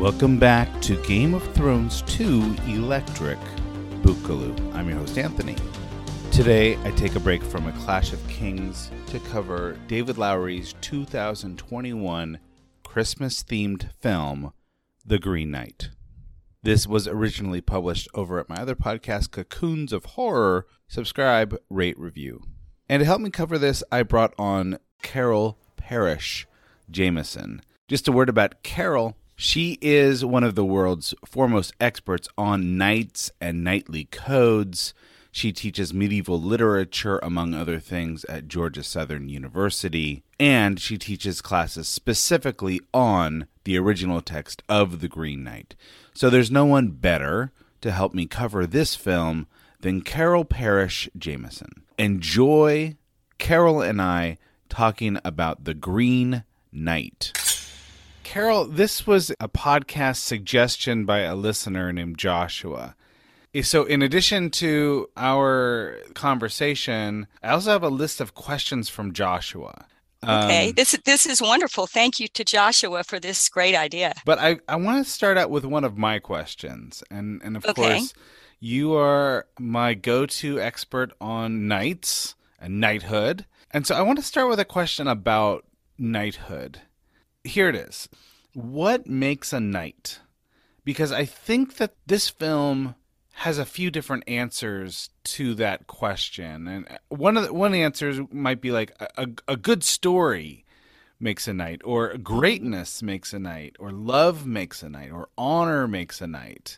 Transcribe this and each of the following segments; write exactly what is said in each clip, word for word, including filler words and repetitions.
Welcome back to Game of Thrones two Electric Boogaloo. I'm your host, Anthony. Today, I take a break from A Clash of Kings to cover David Lowery's two thousand twenty-one Christmas-themed film, The Green Knight. This was originally published over at my other podcast, Cocoons of Horror. Subscribe, rate, review. And to help me cover this, I brought on Carol Parrish Jameson. Just a word about Carol. She is one of the world's foremost experts on knights and knightly codes. She teaches medieval literature, among other things, at Georgia Southern University. And she teaches classes specifically on the original text of The Green Knight. So there's no one better to help me cover this film than Carol Parrish Jameson. Enjoy Carol and I talking about The Green Knight. Carol, this was a podcast suggestion by a listener named Joshua. So in addition to our conversation, I also have a list of questions from Joshua. Okay, Um, this this is wonderful. Thank you to Joshua for this great idea. but I, I want to start out with one of my questions. And, and of Okay. course, you are my go-to expert on knights and knighthood. And so I want to start with a question about knighthood. Here it is. What makes a knight? Because I think that this film has a few different answers to that question. And one of the, one of the answers might be like a, a, a good story makes a knight, or greatness makes a knight, or love makes a knight, or honor makes a knight.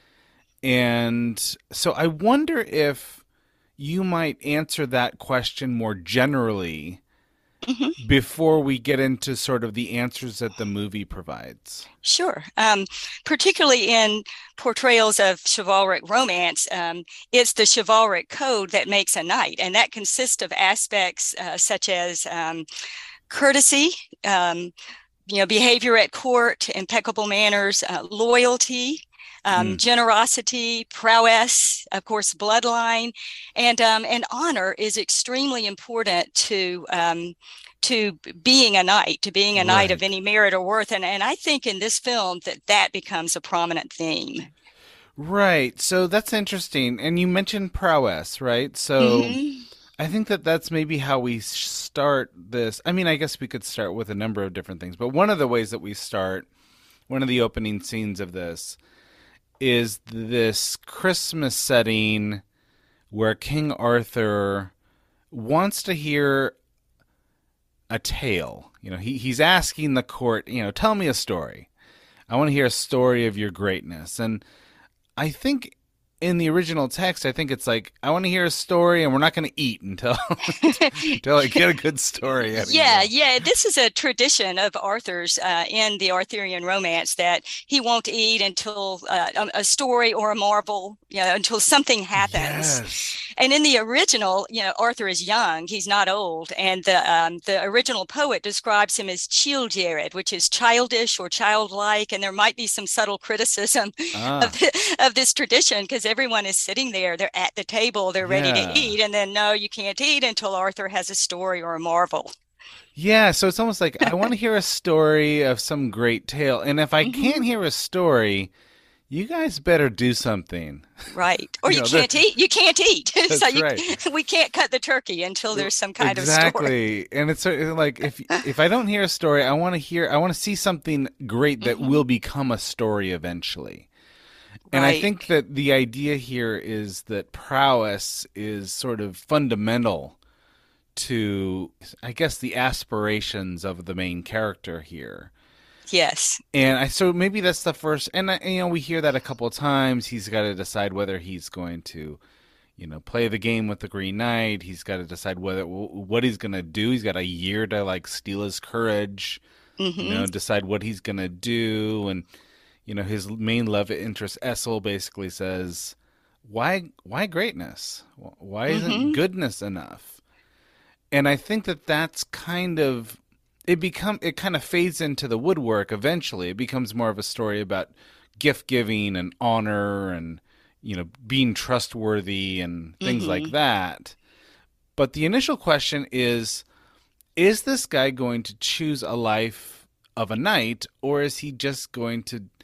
And so I wonder if you might answer that question more generally Mhm. before we get into sort of the answers that the movie provides. Sure. Um, particularly in portrayals of chivalric romance, um, it's the chivalric code that makes a knight, and that consists of aspects uh, such as um, courtesy, um, you know, behavior at court, impeccable manners, uh, loyalty, um, Mm. generosity, prowess, of course, bloodline, and um, and honor is extremely important to um, to being a knight, to being a knight of Right. any merit or worth. And and I think in this film that that becomes a prominent theme. Right. So that's interesting. And you mentioned prowess, right? So Mhm. I think that that's maybe how we s- start this. I mean, I guess we could start with a number of different things, but one of the ways that we start, one of the opening scenes of this, is this Christmas setting where King Arthur wants to hear a tale. You know, he, he's asking the court, you know, tell me a story. I want to hear a story of your greatness. And I think in the original text, I think it's like, I want to hear a story and we're not going to eat until until I get a good story out of Yeah, you. yeah. This is a tradition of Arthur's uh, in the Arthurian romance that he won't eat until uh, a, a story or a marvel, you know, until something happens. Yes. And in the original, you know, Arthur is young; he's not old. And the um, the original poet describes him as childjared, which is childish or childlike. And there might be some subtle criticism Ah, of the, of this tradition because everyone is sitting there, they're at the table, they're ready to yeah. eat, and then no, you can't eat until Arthur has a story or a marvel. Yeah, so it's almost like I want to hear a story of some great tale. And if I hmm can't hear a story, you guys better do something. Right. Or You you know, there- can't eat. You can't eat. So That's you, right. we can't cut the turkey until there's some kind of story. Exactly. And it's sort of like if if I don't hear a story, I want to hear I want to see something great that Mhm. will become a story eventually. And I Right. think that the idea here is that prowess is sort of fundamental to, I guess, the aspirations of the main character here. Yes. And I so maybe that's the first, and I, you know we hear that a couple of times. He's got to decide whether he's going to, you know, play the game with the Green Knight. He's got to decide whether what he's going to do. He's got a year to like steal his courage, you hmm know, decide what he's going to do. And you know, his main love interest Essel basically says, "Why, why greatness? Why isn't hmm goodness enough?" And I think that that's kind of it become it kind of fades into the woodwork eventually. It becomes more of a story about gift giving and honor and, you know, being trustworthy and things hmm like that. But the initial question is, is this guy going to choose a life of a knight, or is he just going to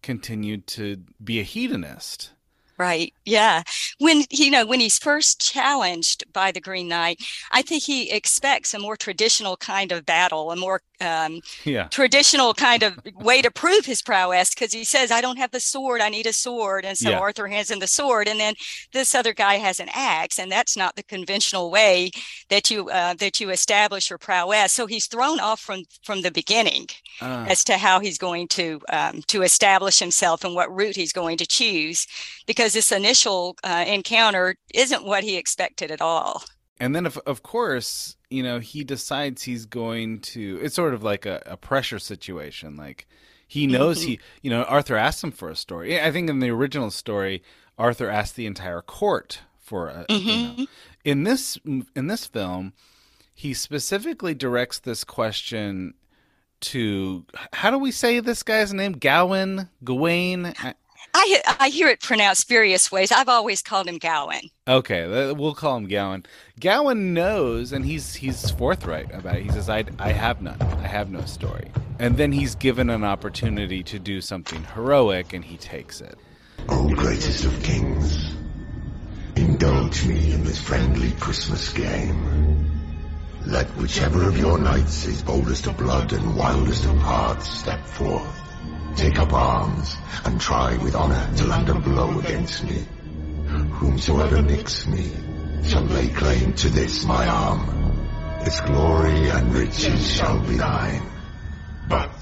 continued to be a hedonist. Right. Yeah. When, you know, when he's first challenged by the Green Knight, I think he expects a more traditional kind of battle, a more um, yeah. traditional kind of way to prove his prowess, because he says, I don't have the sword, I need a sword. And so yeah. Arthur hands him the sword, and then this other guy has an axe, and that's not the conventional way that you uh, that you establish your prowess. So he's thrown off from from the beginning uh. as to how he's going to um, to establish himself and what route he's going to choose, because this initial uh, encounter isn't what he expected at all. And then, of, of course, you know, he decides he's going to, it's sort of like a, a pressure situation. Like, he knows mm-hmm. he, you know, Arthur asked him for a story. I think in the original story, Arthur asked the entire court for a, mm-hmm. you know. In this, in this film, he specifically directs this question to, how do we say this guy's name? Gawain? Gawain? I I hear it pronounced various ways. I've always called him Gawain. Okay, we'll call him Gawain. Gawain knows, and he's he's forthright about it. He says, I, I have none. I have no story. And then he's given an opportunity to do something heroic, and he takes it. O greatest of kings, indulge me in this friendly Christmas game. Let whichever of your knights is boldest of blood and wildest of hearts step forth. Take up arms, and try with honour to land a blow against me. Whomsoever nicks me shall lay claim to this my arm. Its glory and riches shall be thine. But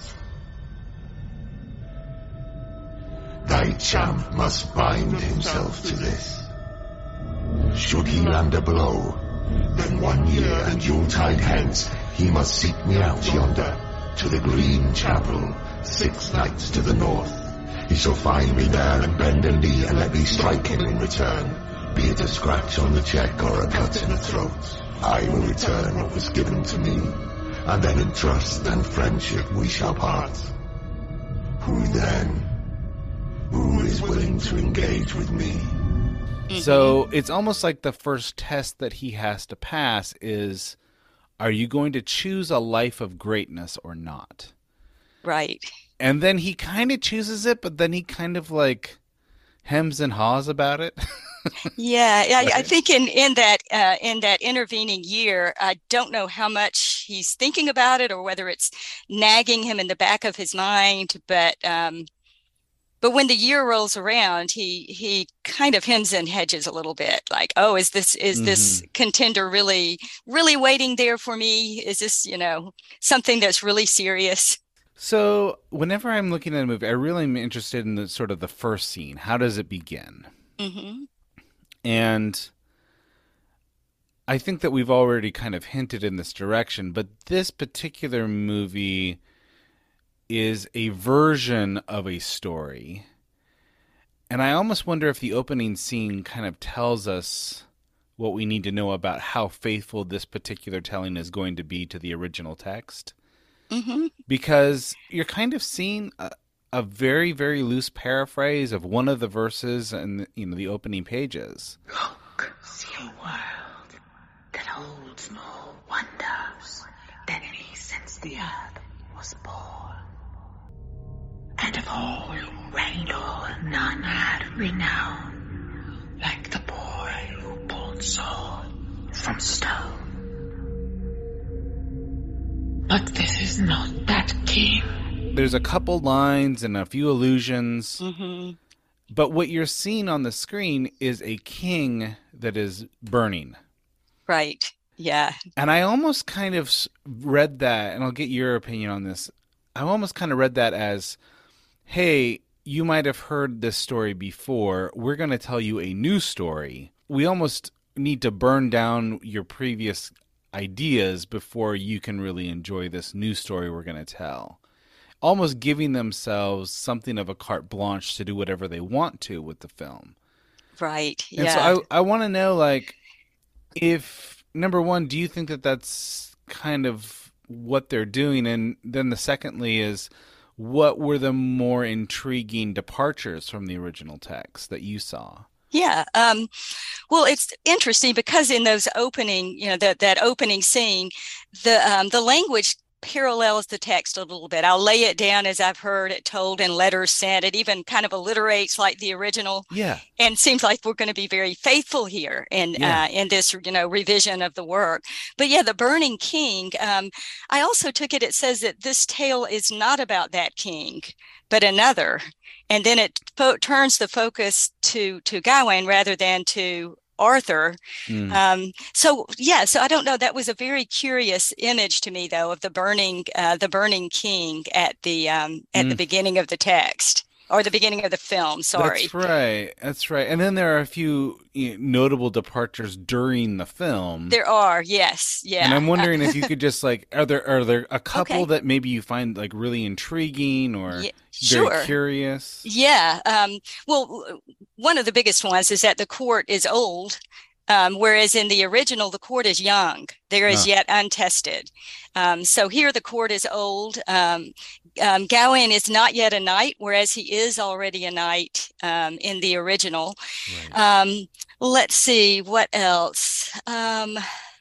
thy champ must bind himself to this. Should he land a blow, then one year and Yuletide hence he must seek me out yonder to the Green Chapel, six nights to the north. He shall find me there and bend a knee and let me strike him in return, be it a scratch on the cheek or a cut in the throat. I will return what was given to me, and then in trust and friendship we shall part. Who then? Who is willing to engage with me? So it's almost like the first test that he has to pass is, are you going to choose a life of greatness or not? Right. And then he kind of chooses it, but then he kind of like hems and haws about it. yeah, yeah. Right. I think in in that uh, in that intervening year, I don't know how much he's thinking about it or whether it's nagging him in the back of his mind. But um, but when the year rolls around, he he kind of hems and hedges a little bit. Like, oh, is this is mm-hmm. this contender really really waiting there for me? Is this, you know, something that's really serious? So whenever I'm looking at a movie, I really am interested in the sort of the first scene. How does it begin? Mm-hmm. And I think that we've already kind of hinted in this direction, but this particular movie is a version of a story. And I almost wonder if the opening scene kind of tells us what we need to know about how faithful this particular telling is going to be to the original text. Mm-hmm. Because you're kind of seeing a, a very, very loose paraphrase of one of the verses in, you know, the opening pages. Look, see a world that holds more wonders than any since the earth was born. And of all who reigned o'er, none had renown like the boy who pulled sword from stone. But this is not that king. There's a couple lines and a few allusions. Mm-hmm. But what you're seeing on the screen is a king that is burning. Right. Yeah. And I almost kind of read that, and I'll get your opinion on this. I almost kind of read that as, hey, you might have heard this story before. We're going to tell you a new story. We almost need to burn down your previous ideas before you can really enjoy this new story we're going to tell. Almost giving themselves something of a carte blanche to do whatever they want to with the film. Right. And yeah. so I, I want to know, like, if, number one, do you think that that's kind of what they're doing? And then the secondly is, what were the more intriguing departures from the original text that you saw? Yeah. Um, well, it's interesting because in those opening, you know, that that opening scene, the um, the language parallels the text a little bit. I'll lay it down as I've heard it told in letters sent. It even kind of alliterates like the original. Yeah. And seems like we're going to be very faithful here in Yeah. uh, in this, you know, revision of the work. But yeah, the Burning King. Um, I also took it. It says that this tale is not about that king, but another, and then it fo- turns the focus to to Gawain rather than to Arthur. Mm. Um, so yeah, so I don't know. That was a very curious image to me, though, of the burning, uh, the burning king at the um, at Mm. the beginning of the text or the beginning of the film. Sorry. That's right. That's right. And then there are a few you know, notable departures during the film. There are, yes, yeah. And I'm wondering if you could just like, are there are there a couple Okay. that maybe you find like really intriguing or Yeah, very sure. curious? Yeah. Um, well, one of the biggest ones is that the court is old, um, whereas in the original, the court is young. There is Ah. yet untested. Um, so here the court is old. Um, um, Gawain is not yet a knight, whereas he is already a knight um, in the original. Right. Um, let's see, what else? Um,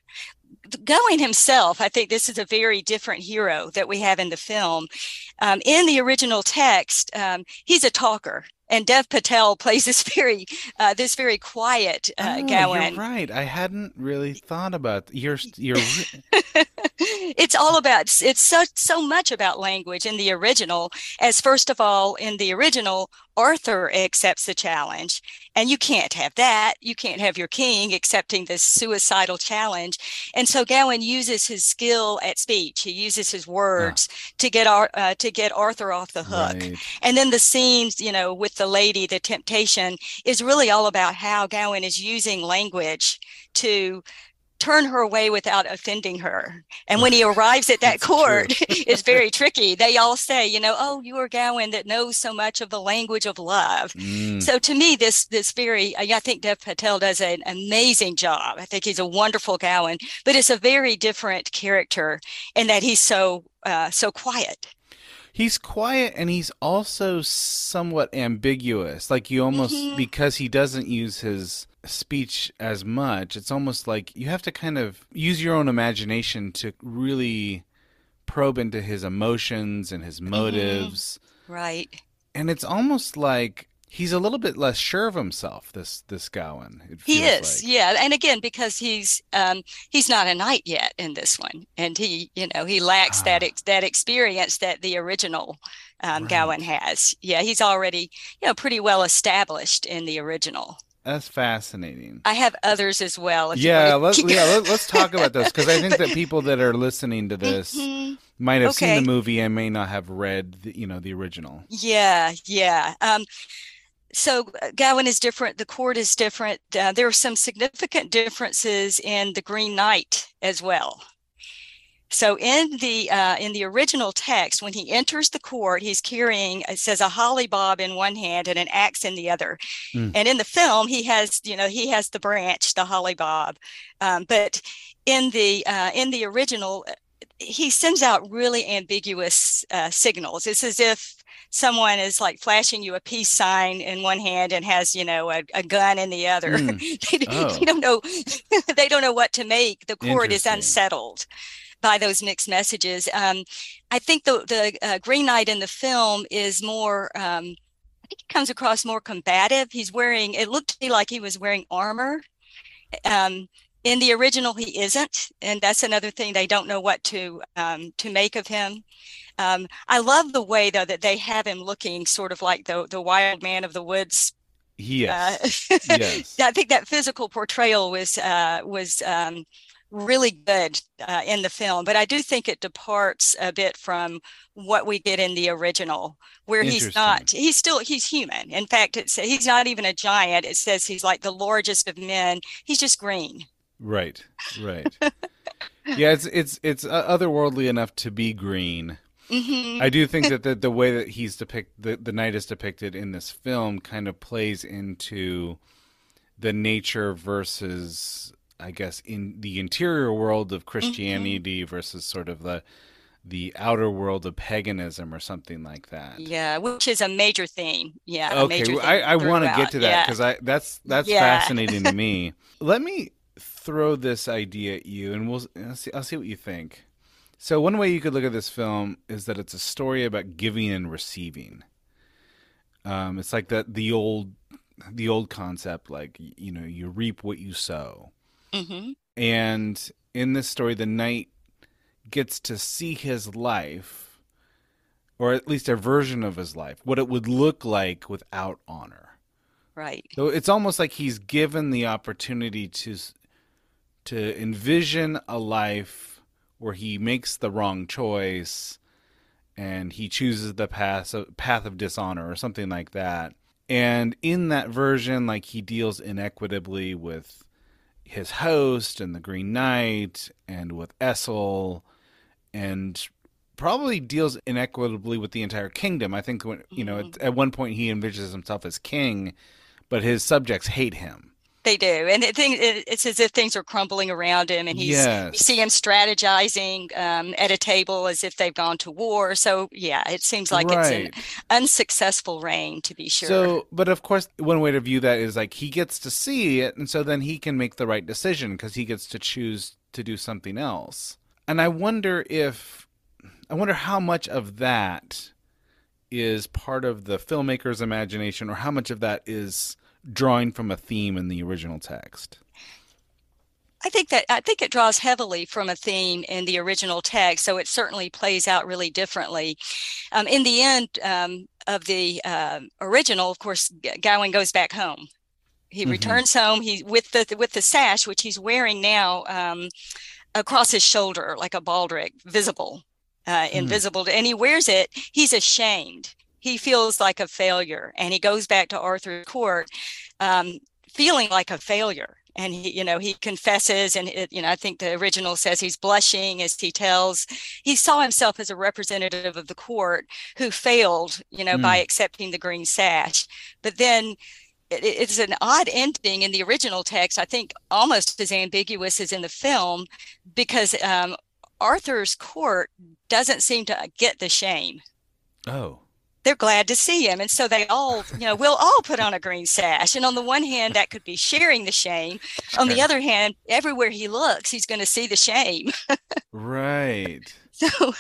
Gawain himself, I think this is a very different hero that we have in the film. Um, in the original text, um, he's a talker, and Dev Patel plays this very, uh, this very quiet uh, Oh, Gawain. you're right. I hadn't really thought about you're you're re- It's all about, it's so so much about language in the original, as first of all, in the original, Arthur accepts the challenge, and you can't have that. You can't have your king accepting this suicidal challenge. And so Gawain uses his skill at speech. He uses his words to get Ar- uh, to get Arthur off the hook. right. And then the scenes, you know, with the lady, the temptation, is really all about how Gawain is using language to turn her away without offending her. And when he arrives at that That's court, it's very tricky. They all say, you know, oh, you are Gawain that knows so much of the language of love. Mm. So to me, this this very, I think Dev Patel does an amazing job. I think he's a wonderful Gawain, but it's a very different character in that he's so uh, so quiet. He's quiet and he's also somewhat ambiguous. Like you almost Mhm. because he doesn't use his speech as much, it's almost like you have to kind of use your own imagination to really probe into his emotions and his motives. Right. And it's almost like he's a little bit less sure of himself, this this Gawain. It He feels is, like. yeah, and again because he's um, he's not a knight yet in this one, and he, you know, he lacks Ah. that ex- that experience that the original um, Right. Gawain has. Yeah, he's already, you know, pretty well established in the original. That's fascinating. I have others as well. If Yeah, you let's want to- yeah, let, let's talk about those because I think But- that people that are listening to this Mhm. might have seen Okay. the movie and may not have read, the, you know, the original. Yeah, yeah. Um, so uh, Gawain is different. The court is different. Uh, there are some significant differences in the Green Knight as well. So in the uh, in the original text, when he enters the court, he's carrying, it says, a holly bob in one hand and an axe in the other. Mm. And in the film, he has, you know, he has the branch, the holly bob. Um, but in the uh, in the original, he sends out really ambiguous uh, signals. It's as if someone is like flashing you a peace sign in one hand and has, you know, a, a gun in the other. Mm. they, Oh. they don't know. They don't know what to make. The court is Interesting. unsettled by those mixed messages. Um, I think the the uh, Green Knight in the film is more. Um, I think he comes across more combative. He's wearing. It looked to me like he was wearing armor. Um, in the original, he isn't, and that's another thing. They don't know what to um, to make of him. Um, I love the way, though, that they have him looking sort of like the the wild man of the woods. Yes. Uh, Yes. I think that physical portrayal was uh, was um, really good uh, in the film, but I do think it departs a bit from what we get in the original, where he's Interesting. not. He's still he's human. In fact, it's he's not even a giant. It says he's like the largest of men. He's just green. Right. Right. Yeah, it's it's it's uh, otherworldly enough to be green. Hmm. I do think that the, the way that he's depict the, the knight is depicted in this film kind of plays into the nature versus, I guess, in the interior world of Christianity versus sort of the the outer world of paganism or something like that. Yeah, which is a major theme. Yeah. a Okay, major well, theme I, I want to throughout. get to that Yeah. because I that's that's Yeah. fascinating to me. Let me throw this idea at you, and we'll I'll see, I'll see what you think. So one way you could look at this film is that it's a story about giving and receiving. Um, it's like that the old the old concept, like, you know, you reap what you sow. Mm-hmm. And in this story, the knight gets to see his life, or at least a version of his life, what it would look like without honor. Right. So it's almost like he's given the opportunity to to envision a life where he makes the wrong choice and he chooses the path of, path of dishonor or something like that. And in that version, like, he deals inequitably with his host and the Green Knight and with Essel, and probably deals inequitably with the entire kingdom. I think when, you know, at, at one point he envisions himself as king, but his subjects hate him. They do, and it, it's as if things are crumbling around him, and he's Yes. you see him strategizing um, at a table as if they've gone to war. So yeah, it seems like Right. it's an unsuccessful reign, to be sure. So, but of course, one way to view that is like he gets to see it, and so then he can make the right decision because he gets to choose to do something else. And I wonder if, I wonder how much of that is part of the filmmaker's imagination, or how much of that is drawing from a theme in the original text. I think that I think it draws heavily from a theme in the original text, so it certainly plays out really differently. Um, in the end um, of the uh, original, of course, Gawain goes back home. He Mhm. returns home. He with the with the sash, which he's wearing now, um, across his shoulder like a baldric, visible, uh, invisible, and he wears it. He's ashamed. He feels like a failure, and he goes back to Arthur's court, um, feeling like a failure. And he, you know, he confesses, and it, you know, I think the original says he's blushing as he tells. He saw himself as a representative of the court who failed, you know, Mm. by accepting the green sash. But then it, it's an odd ending in the original text. I think almost as ambiguous as in the film, because um, Arthur's court doesn't seem to get the shame. Oh. They're glad to see him. And so they all, you know, we'll all put on a green sash. And on the one hand, that could be sharing the shame. On the Sure. other hand, everywhere he looks, he's going to see the shame. Right. So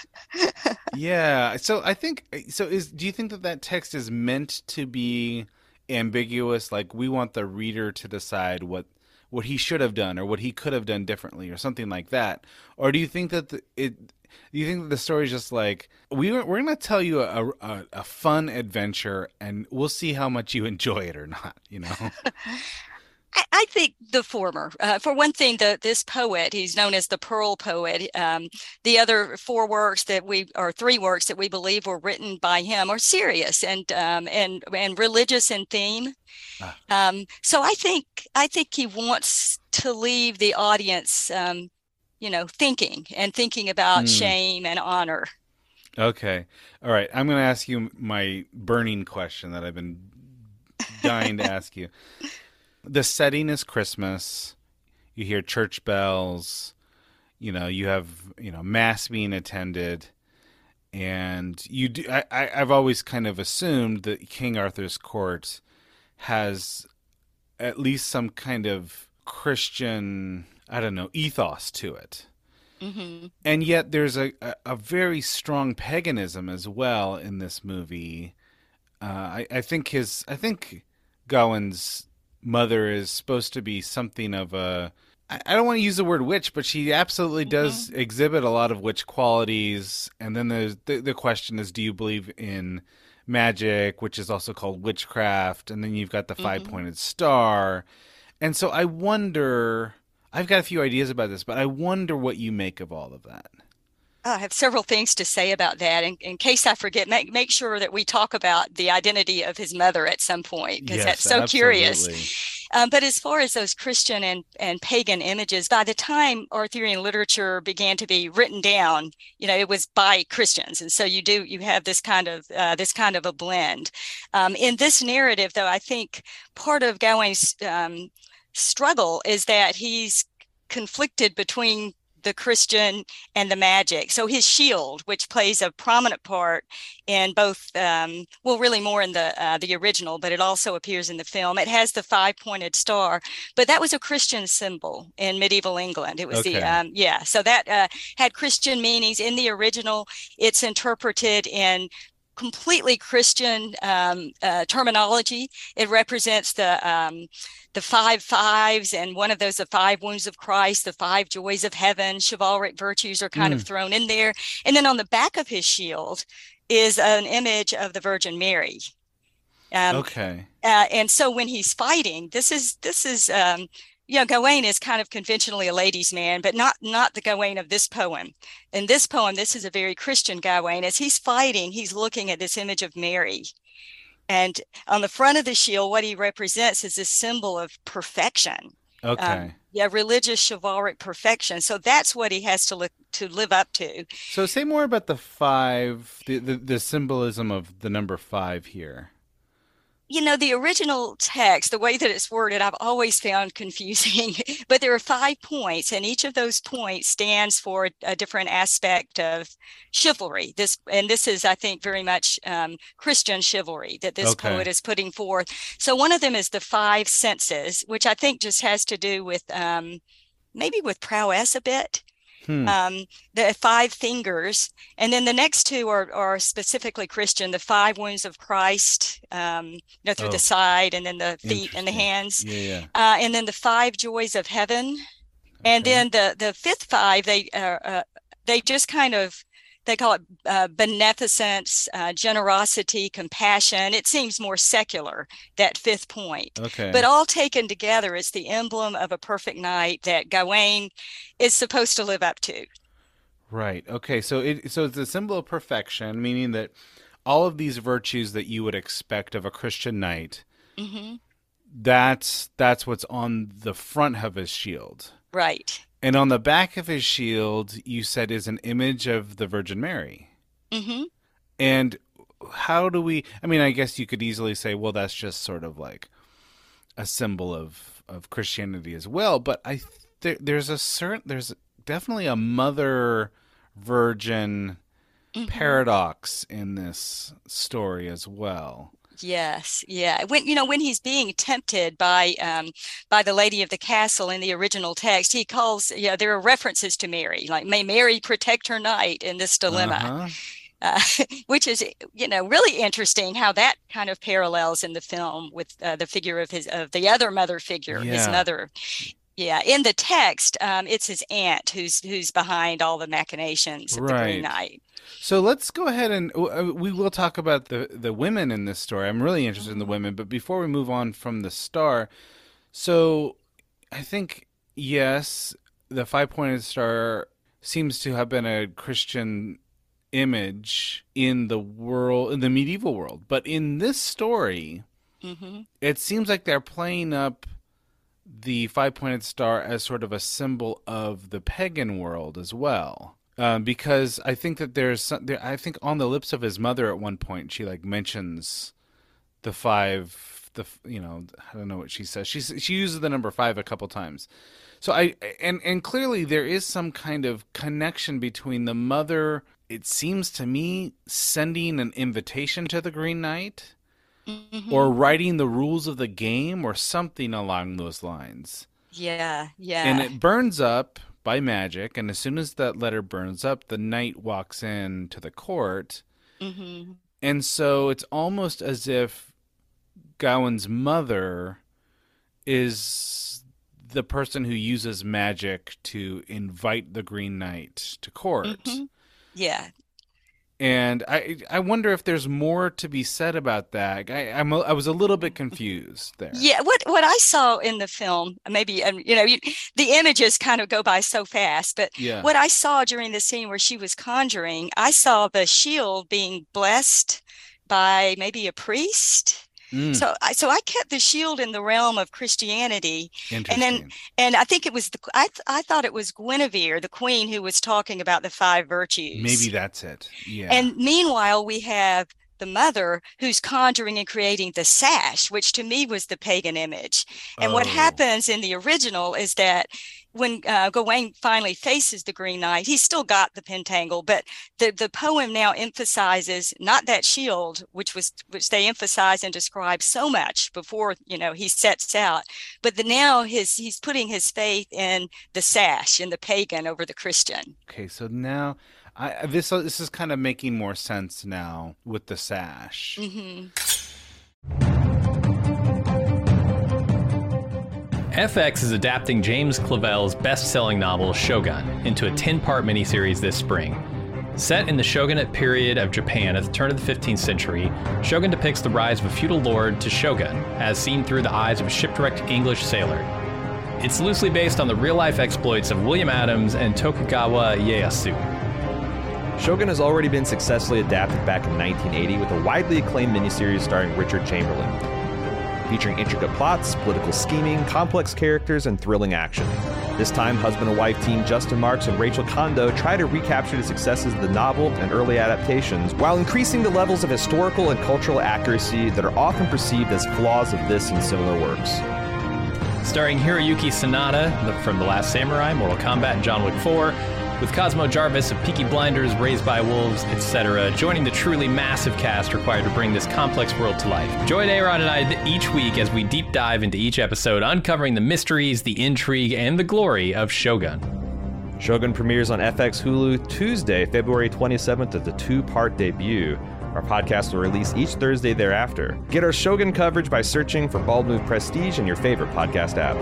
Yeah. So I think, so is, do you think that that text is meant to be ambiguous? Like, we want the reader to decide what, what he should have done or what he could have done differently or something like that? Or do you think that the, it, do you think that the story is just like, we, we're going to tell you a, a, a fun adventure and we'll see how much you enjoy it or not, you know? I, I think the former. Uh, for one thing, the, this poet, he's known as the Pearl Poet. Um, the other four works that we, or three works that we believe were written by him, are serious and um, and and religious in theme. Ah. Um, so I think I think he wants to leave the audience, um, you know, thinking and thinking about Mm. shame and honor. Okay. All right. I'm going to ask you my burning question that I've been dying to ask you. The setting is Christmas. You hear church bells. You know, you have, you know, mass being attended. And you do, I, I, I've always kind of assumed that King Arthur's court has at least some kind of Christian, I don't know, ethos to it. Mm-hmm. And yet there's a, a, a very strong paganism as well in this movie. Uh, I, I think his, I think Gawain's mother is supposed to be something of a, I, I don't want to use the word witch, but she absolutely does Mm-hmm. exhibit a lot of witch qualities. And then there's the, the question is, do you believe in magic, which is also called witchcraft? And then you've got the Mm-hmm. five-pointed star. And so I wonder, I've got a few ideas about this, but I wonder what you make of all of that. I have several things to say about that. In, in case I forget, make make sure that we talk about the identity of his mother at some point, because Yes, that's so absolutely. curious. Um, but as far as those Christian and, and pagan images, by the time Arthurian literature began to be written down, you know, it was by Christians, and so you do you have this kind of uh, this kind of a blend. Um, in this narrative, though, I think part of Gawain's um, struggle is that he's conflicted between the Christian and the magic. So his shield, which plays a prominent part in both, um, well, really more in the uh, the original, but it also appears in the film. It has the five-pointed star, but that was a Christian symbol in medieval England. It was Okay. the, um, yeah, so that uh, had Christian meanings. In the original, it's interpreted in completely Christian um, uh, terminology. It represents the um, the five fives, and one of those, the five wounds of Christ, the five joys of heaven, chivalric virtues are kind Mm. of thrown in there. And then on the back of his shield is an image of the Virgin Mary. Um, Okay. uh, and so when he's fighting, this is this is um, you know, Gawain is kind of conventionally a ladies' man, but not not the Gawain of this poem. In this poem, this is a very Christian Gawain. As he's fighting, he's looking at this image of Mary. And on the front of the shield, what he represents is this symbol of perfection. Okay. Um, yeah, religious chivalric perfection. So that's what he has to look to live up to. So say more about the five, the, the, the symbolism of the number five here. You know, the original text, the way that it's worded, I've always found confusing. But there are five points, and each of those points stands for a different aspect of chivalry. This, and this is, I think, very much um, Christian chivalry that this Okay. poet is putting forth. So one of them is the five senses, which I think just has to do with um, maybe with prowess a bit. Hmm. Um, the five fingers, and then the next two are, are specifically Christian, the five wounds of Christ, um, you know, through Oh. the side, and then the feet and the Interesting. hands, Yeah, yeah. uh, and then the five joys of heaven, and Okay. then the the fifth five, they uh, uh, they just kind of, they call it uh, beneficence, uh, generosity, compassion. It seems more secular, that fifth point. Okay. But all taken together, it's the emblem of a perfect knight that Gawain is supposed to live up to. Right. Okay. So it so it's a symbol of perfection, meaning that all of these virtues that you would expect of a Christian knight, Mm-hmm. that's that's what's on the front of his shield. Right. And on the back of his shield, you said is an image of the Virgin Mary. Mm-hmm. And how do we, I mean, I guess you could easily say, well, that's just sort of like a symbol of, of Christianity as well. But I th- there's a certain, there's definitely a mother virgin Mm-hmm. paradox in this story as well. Yes, yeah. When you know when he's being tempted by um, by the lady of the castle in the original text, he calls. Yeah, there are references to Mary, like "May Mary protect her knight" in this dilemma, Uh-huh. uh, which is you know really interesting how that kind of parallels in the film with uh, the figure of his of the other mother figure, his Yeah. mother. Yeah, in the text, um, it's his aunt who's who's behind all the machinations of the Right. Green Knight. So let's go ahead and uh, we will talk about the, the women in this story. I'm really interested in the women, but before we move on from the star, so I think, yes, the five-pointed star seems to have been a Christian image in the world, in the medieval world. But in this story, Mm-hmm. it seems like they're playing up the five-pointed star as sort of a symbol of the pagan world as well. Um, because I think that there's some, there, I think on the lips of his mother at one point she like mentions the five, the you know I don't know what she says. She she uses the number five a couple times. So I and and clearly there is some kind of connection between the mother. It seems to me sending an invitation to the Green Knight, Mm-hmm. or writing the rules of the game, or something along those lines. Yeah, yeah. And it burns up by magic, and as soon as that letter burns up, the knight walks in to the court. Mm-hmm. And so it's almost as if Gawain's mother is the person who uses magic to invite the Green Knight to court. Mm-hmm. Yeah. And I I wonder if there's more to be said about that. I I'm a, I was a little bit confused there. Yeah, what what I saw in the film, maybe um, you know, you, the images kind of go by so fast, but Yeah. what I saw during the scene where she was conjuring, I saw the shield being blessed by maybe a priest. Mm, So I so I kept the shield in the realm of Christianity, and interesting. then and I think it was the I th- I thought it was Guinevere, the queen, who was talking about the five virtues. Maybe that's it. Yeah. And meanwhile, we have the mother who's conjuring and creating the sash, which to me was the pagan image. And what Oh. happens in the original is that when uh, Gawain finally faces the Green Knight, he's still got the pentangle, but the, the poem now emphasizes not that shield, which was which they emphasize and describe so much before, you know, he sets out, but the now his he's putting his faith in the sash, in the pagan over the Christian. Okay, so now I, this this is kind of making more sense now with the sash. Mm-hmm. F X is adapting James Clavell's best-selling novel Shogun into a ten-part miniseries this spring. Set in the shogunate period of Japan at the turn of the fifteenth century, Shogun depicts the rise of a feudal lord to shogun, as seen through the eyes of a shipwrecked English sailor. It's loosely based on the real-life exploits of William Adams and Tokugawa Ieyasu. Shogun has already been successfully adapted back in nineteen eighty with a widely acclaimed miniseries starring Richard Chamberlain, featuring intricate plots, political scheming, complex characters, and thrilling action. This time, husband and wife team Justin Marks and Rachel Kondo try to recapture the successes of the novel and early adaptations while increasing the levels of historical and cultural accuracy that are often perceived as flaws of this and similar works. Starring Hiroyuki Sanada from The Last Samurai, Mortal Kombat, and John Wick four, with Cosmo Jarvis of Peaky Blinders, Raised by Wolves, et cetera, joining the truly massive cast required to bring this complex world to life. Join Aaron and I each week as we deep dive into each episode, uncovering the mysteries, the intrigue, and the glory of Shogun. Shogun premieres on F X Hulu Tuesday, February twenty-seventh as a two-part debut. Our podcast will release each Thursday thereafter. Get our Shogun coverage by searching for Bald Move Prestige in your favorite podcast app.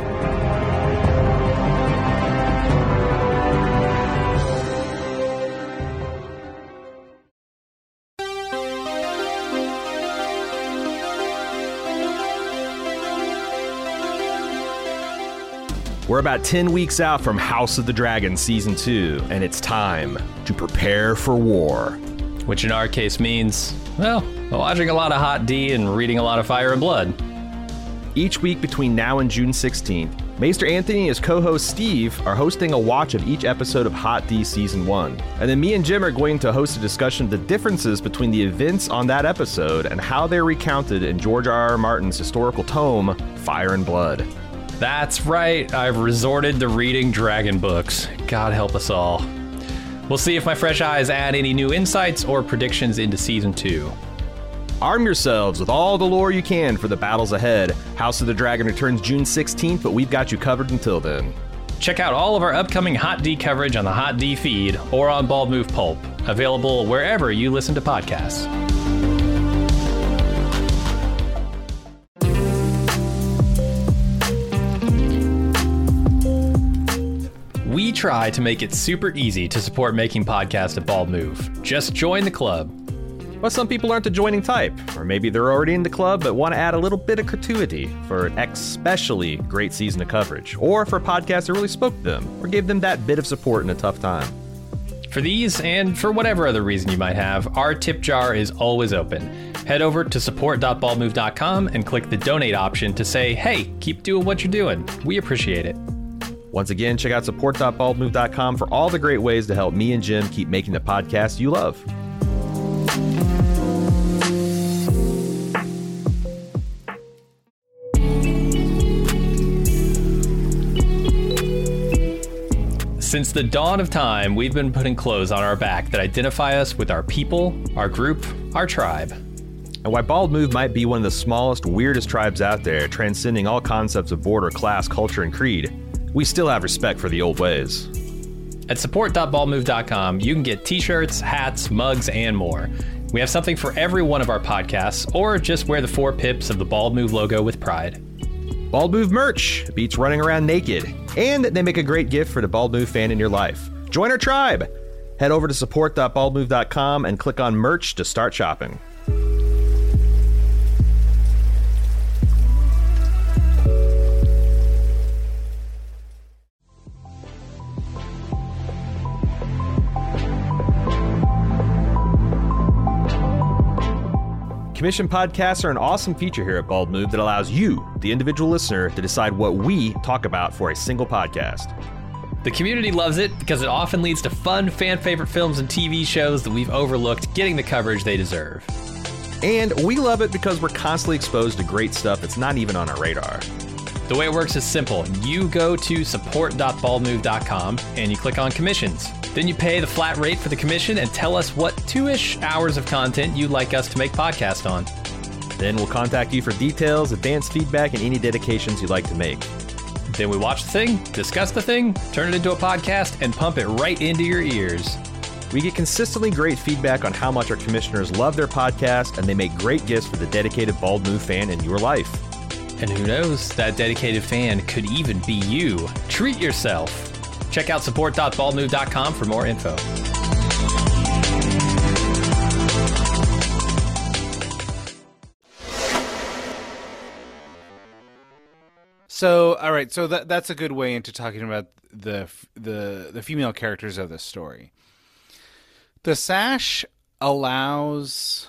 We're about ten weeks out from House of the Dragon Season two, and it's time to prepare for war. Which in our case means, well, watching a lot of Hot D and reading a lot of Fire and Blood. Each week between now and June sixteenth, Maester Anthony and his co-host Steve are hosting a watch of each episode of Hot D Season one. And then me and Jim are going to host a discussion of the differences between the events on that episode and how they're recounted in George R R. Martin's historical tome, Fire and Blood. That's right, I've resorted to reading dragon books. God help us all. We'll see if my fresh eyes add any new insights or predictions into Season two. Arm yourselves with all the lore you can for the battles ahead. House of the Dragon returns June sixteenth, but we've got you covered until then. Check out all of our upcoming Hot D coverage on the Hot D feed or on Bald Move Pulp, available wherever you listen to podcasts. We try to make it super easy to support making podcasts at Bald Move. Just join the club. But some people aren't the joining type, or maybe they're already in the club but want to add a little bit of gratuity for an especially great season of coverage, or for a podcast that really spoke to them, or gave them that bit of support in a tough time. For these, and for whatever other reason you might have, our tip jar is always open. Head over to support dot bald move dot com and click the donate option to say, hey, keep doing what you're doing. We appreciate it. Once again, check out support dot bald move dot com for all the great ways to help me and Jim keep making the podcast you love. Since the dawn of time, we've been putting clothes on our back that identify us with our people, our group, our tribe. And while Bald Move might be one of the smallest, weirdest tribes out there, transcending all concepts of border, class, culture, and creed, we still have respect for the old ways. At support dot bald move dot com, you can get t-shirts, hats, mugs, and more. We have something for every one of our podcasts, or just wear the four pips of the Bald Move logo with pride. Bald Move merch beats running around naked, and they make a great gift for the Bald Move fan in your life. Join our tribe! Head over to support dot bald move dot com and click on merch to start shopping. Commission podcasts are an awesome feature here at Bald Move that allows you, the individual listener, to decide what we talk about for a single podcast. The community loves it because it often leads to fun, fan-favorite films and T V shows that we've overlooked getting the coverage they deserve. And we love it because we're constantly exposed to great stuff that's not even on our radar. The way it works is simple. You go to support dot bald move dot com and you click on commissions. Then you pay the flat rate for the commission and tell us what two-ish hours of content you'd like us to make podcast on. Then we'll contact you for details, advanced feedback, and any dedications you'd like to make. Then we watch the thing, discuss the thing, turn it into a podcast, and pump it right into your ears. We get consistently great feedback on how much our commissioners love their podcast, and they make great gifts for the dedicated Bald Move fan in your life. And who knows, that dedicated fan could even be you. Treat yourself. Check out support dot bald move dot com for more info. So, all right, so that that's a good way into talking about the the the female characters of the story. The sash allows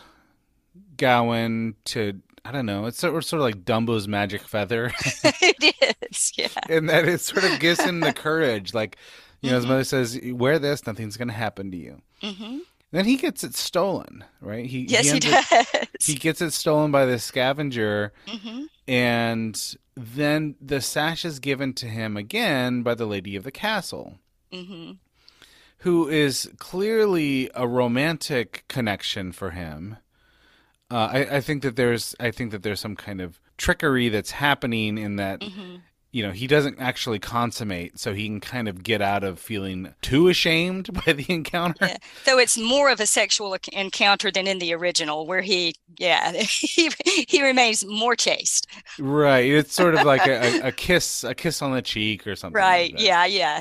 Gawain to, I don't know, it's sort of, sort of like Dumbo's magic feather. It is, yeah. And that it sort of gives him the courage. Like, you know, Mm-hmm. his mother says, wear this, nothing's going to happen to you. Mm-hmm. Then he gets it stolen, right? He, Yes, he, ends does. up- he gets it stolen by the scavenger, Mm-hmm. and then the sash is given to him again by the lady of the castle, Mm-hmm. who is clearly a romantic connection for him. Uh, I, I think that there's, I think that there's some kind of trickery that's happening in that, Mm-hmm. you know, he doesn't actually consummate, so he can kind of get out of feeling too ashamed by the encounter. Yeah. So it's more of a sexual ac- encounter than in the original, where he, yeah, he he remains more chaste. Right. It's sort of like a, a, a kiss, a kiss on the cheek or something. Right. Like that. Yeah. Yeah.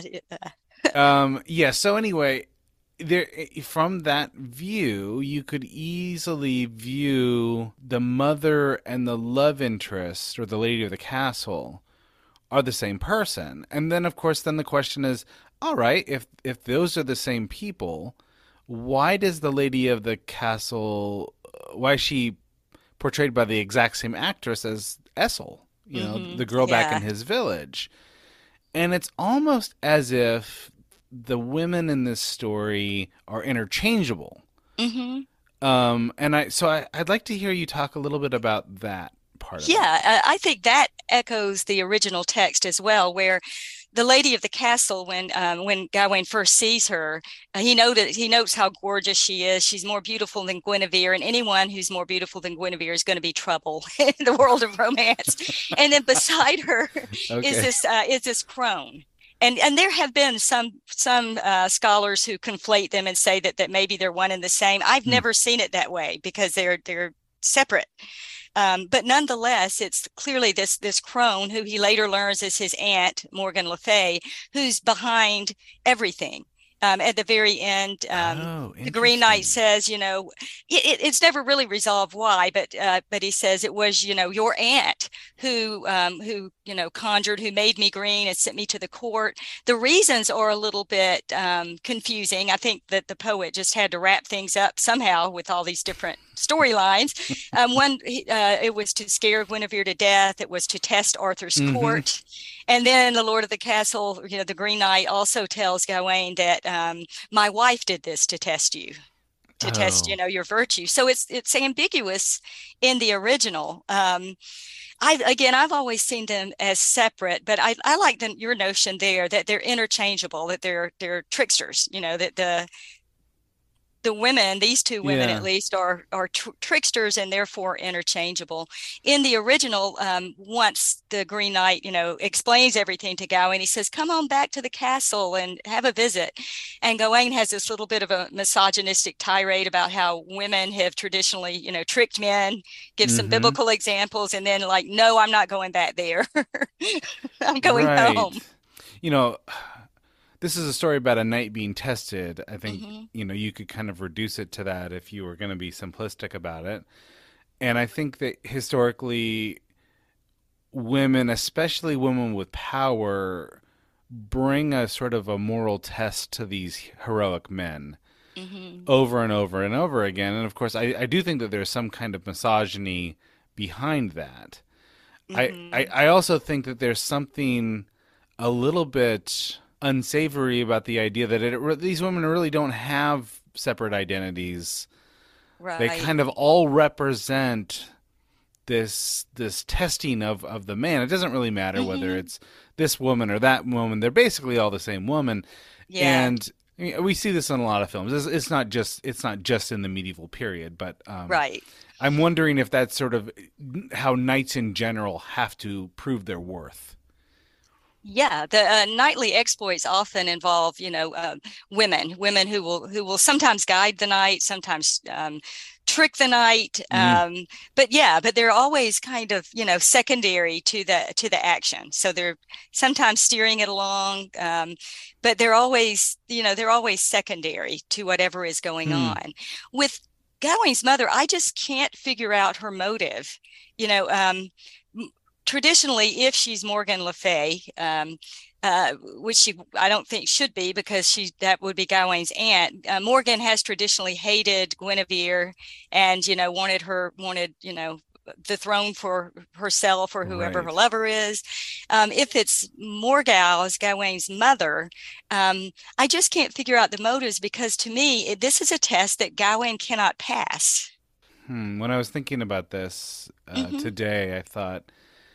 Um, yeah. So anyway, there, from that view, you could easily view the mother and the love interest, or the lady of the castle, are the same person. And then, of course, then the question is, all right, if if those are the same people, why does the lady of the castle, why is she portrayed by the exact same actress as Essel, you know, Mhm. the girl back Yeah. in his village? And it's almost as if the women in this story are interchangeable. Mm-hmm. Um, and I so I, I'd like to hear you talk a little bit about that part of it. Yeah, I I think that echoes the original text as well, where the lady of the castle, when um, when Gawain first sees her, uh, he noted he notes how gorgeous she is. She's more beautiful than Guinevere, and anyone who's more beautiful than Guinevere is going to be trouble in the world of romance. And then beside her Okay. is this uh, is this crone. And and there have been some some uh, scholars who conflate them and say that that maybe they're one and the same. I've Hmm. never seen it that way, because they're they're separate. Um, but nonetheless, it's clearly this this crone, who he later learns is his aunt, Morgan Le Fay, who's behind everything. Um, at the very end, um, Oh, the Green Knight interesting. says, you know, it, it- it's never really resolved why, but uh, but he says it was, you know, your aunt who um, who you know conjured, who made me green and sent me to the court. The reasons are a little bit um, confusing. I think that the poet just had to wrap things up somehow with all these different storylines. Um, one, he- uh, it was to scare Guinevere to death. It was to test Arthur's Mhm. court. And then the Lord of the Castle, you know, the Green Knight also tells Gawain that um, my wife did this to test you, to test, Oh. you know, your virtue. So it's it's ambiguous in the original. Um, I again, I've always seen them as separate, but I, I like the, your notion there that they're interchangeable, that they're they're tricksters. You know, that the the women, these two women Yeah. at least, are are tr- tricksters and therefore interchangeable. In the original, um, once the Green Knight, you know, explains everything to Gawain, he says, "Come on back to the castle and have a visit." And Gawain has this little bit of a misogynistic tirade about how women have traditionally, you know, tricked men, gives some Mhm. biblical examples, and then like, "No, I'm not going back there. I'm going Right. home." You know, this is a story about a knight being tested. I think, Mhm. you know, you could kind of reduce it to that if you were going to be simplistic about it. And I think that historically, women, especially women with power, bring a sort of a moral test to these heroic men Mhm. over and over and over again. And of course, I, I do think that there's some kind of misogyny behind that. Mhm. I, I, I also think that there's something a little bit unsavory about the idea that it, re- these women really don't have separate identities. Right. They kind of all represent this this testing of, of the man. It doesn't really matter Mm-hmm. whether it's this woman or that woman. They're basically all the same woman. Yeah. And I mean, we see this in a lot of films. It's, it's not just it's not just in the medieval period, but um, Right. I'm wondering if that's sort of how knights in general have to prove their worth. Yeah, the uh, knightly exploits often involve, you know, uh, women, women who will who will sometimes guide the knight, sometimes um, trick the knight. Mm. Um, but yeah, but they're always kind of, you know, secondary to the to the action. So they're sometimes steering it along, um, but they're always, you know, they're always secondary to whatever is going Hmm. on. With Gawain's mother, I just can't figure out her motive. You know, um, traditionally, if she's Morgan Le Fay, um, uh, which she I don't think should be, because she that would be Gawain's aunt. Uh, Morgan has traditionally hated Guinevere, and you know wanted her wanted you know the throne for herself or whoever her Right. lover is. Um, if it's Morgause as Gawain's mother, um, I just can't figure out the motives, because to me it, this is a test that Gawain cannot pass. Hmm. When I was thinking about this uh, Mhm. today, I thought,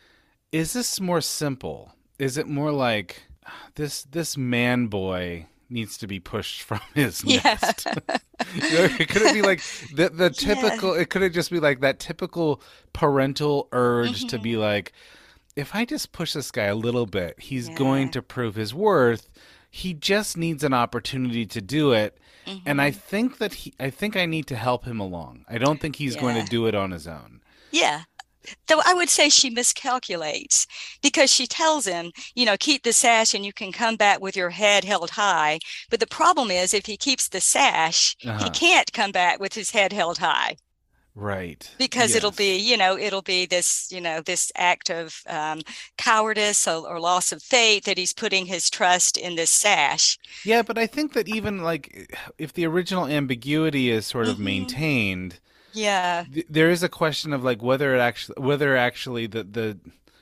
is this more simple? Is it more like this this man boy needs to be pushed from his Yeah. nest? You know, could it be like the the Yeah. typical? It could it just be like that typical parental urge to Mhm. be like, if I just push this guy a little bit, he's Yeah. going to prove his worth. He just needs an opportunity to do it. And I Mhm. think that he, I think I need to help him along. I don't think he's going Yeah. to do it on his own. Yeah. Though I would say she miscalculates, because she tells him, you know, keep the sash and you can come back with your head held high. But the problem is, if he keeps the sash, he Uh-huh. can't come back with his head held high, Right. because it'll Yes. be, you know, it'll be this, you know, this act of um, cowardice or, or loss of faith, that he's putting his trust in this sash. Yeah, but I think that even like if the original ambiguity is sort of Mhm. maintained, Yeah. th- there is a question of like whether it actually whether actually the the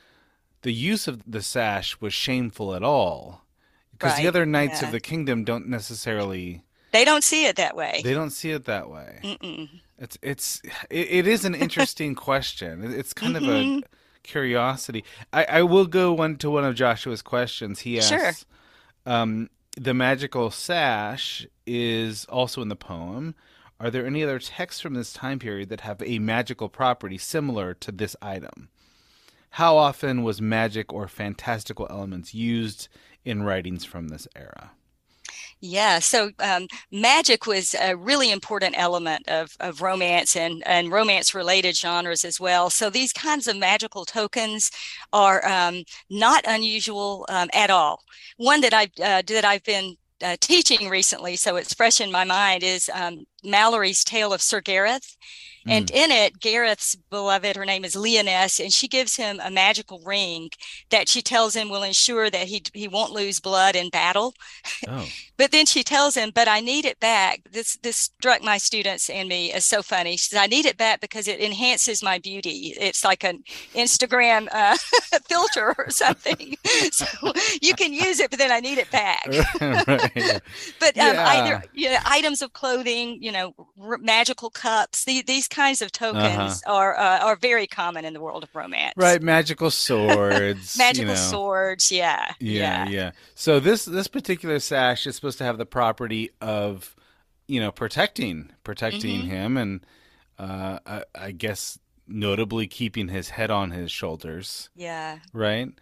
the use of the sash was shameful at all. Because the Right. other knights Yeah. of the kingdom don't necessarily They don't see it that way. they don't see it that way. Mm-mm. It's it's it, it is an interesting question. It- It's kind of a Mhm. curiosity. I, I will go one to one of Joshua's questions. He asks, Sure. um, the magical sash is also in the poem. Are there any other texts from this time period that have a magical property similar to this item? How often was magic or fantastical elements used in writings from this era? Yeah, so um, magic was a really important element of, of romance and, and romance-related genres as well. So these kinds of magical tokens are um, not unusual um, at all. One that I've uh, that I've been uh, teaching recently, so it's fresh in my mind, is um, Mallory's Tale of Sir Gareth. And in it, Gareth's beloved, her name is Leoness, and she gives him a magical ring that she tells him will ensure that he he won't lose blood in battle. Oh, But then she tells him, but I need it back. This this struck my students and me as so funny. She says, I need it back because it enhances my beauty. It's like an Instagram uh, filter or something. So you can use it, but then I need it back. right. But um, Yeah. either you know, items of clothing, you know, r- magical cups, the, these kinds of tokens are uh, are very common in the world of romance. Right, magical swords. Magical you know. swords, yeah, Yeah, yeah. So this this particular sash is supposed to have the property of, you know, protecting protecting Mhm. him, and uh, I, I guess notably keeping his head on his shoulders. yeah. Right.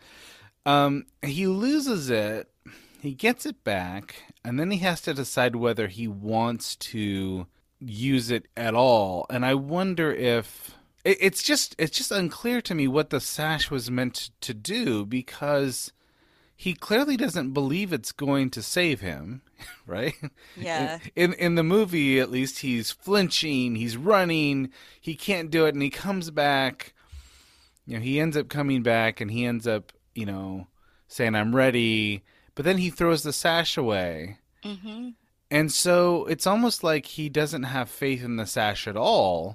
Um, he loses it. He gets it back, and then he has to decide whether he wants to use it at all. And I wonder if it, it's just it's just unclear to me what the sash was meant to do, because he clearly doesn't believe it's going to save him, right? Yeah. In in the movie, at least, he's flinching, he's running, he can't do it, and he comes back. You know, he ends up coming back, and he ends up, you know, saying, "I'm ready," but then he throws the sash away. Mm-hmm. And so it's almost like he doesn't have faith in the sash at all.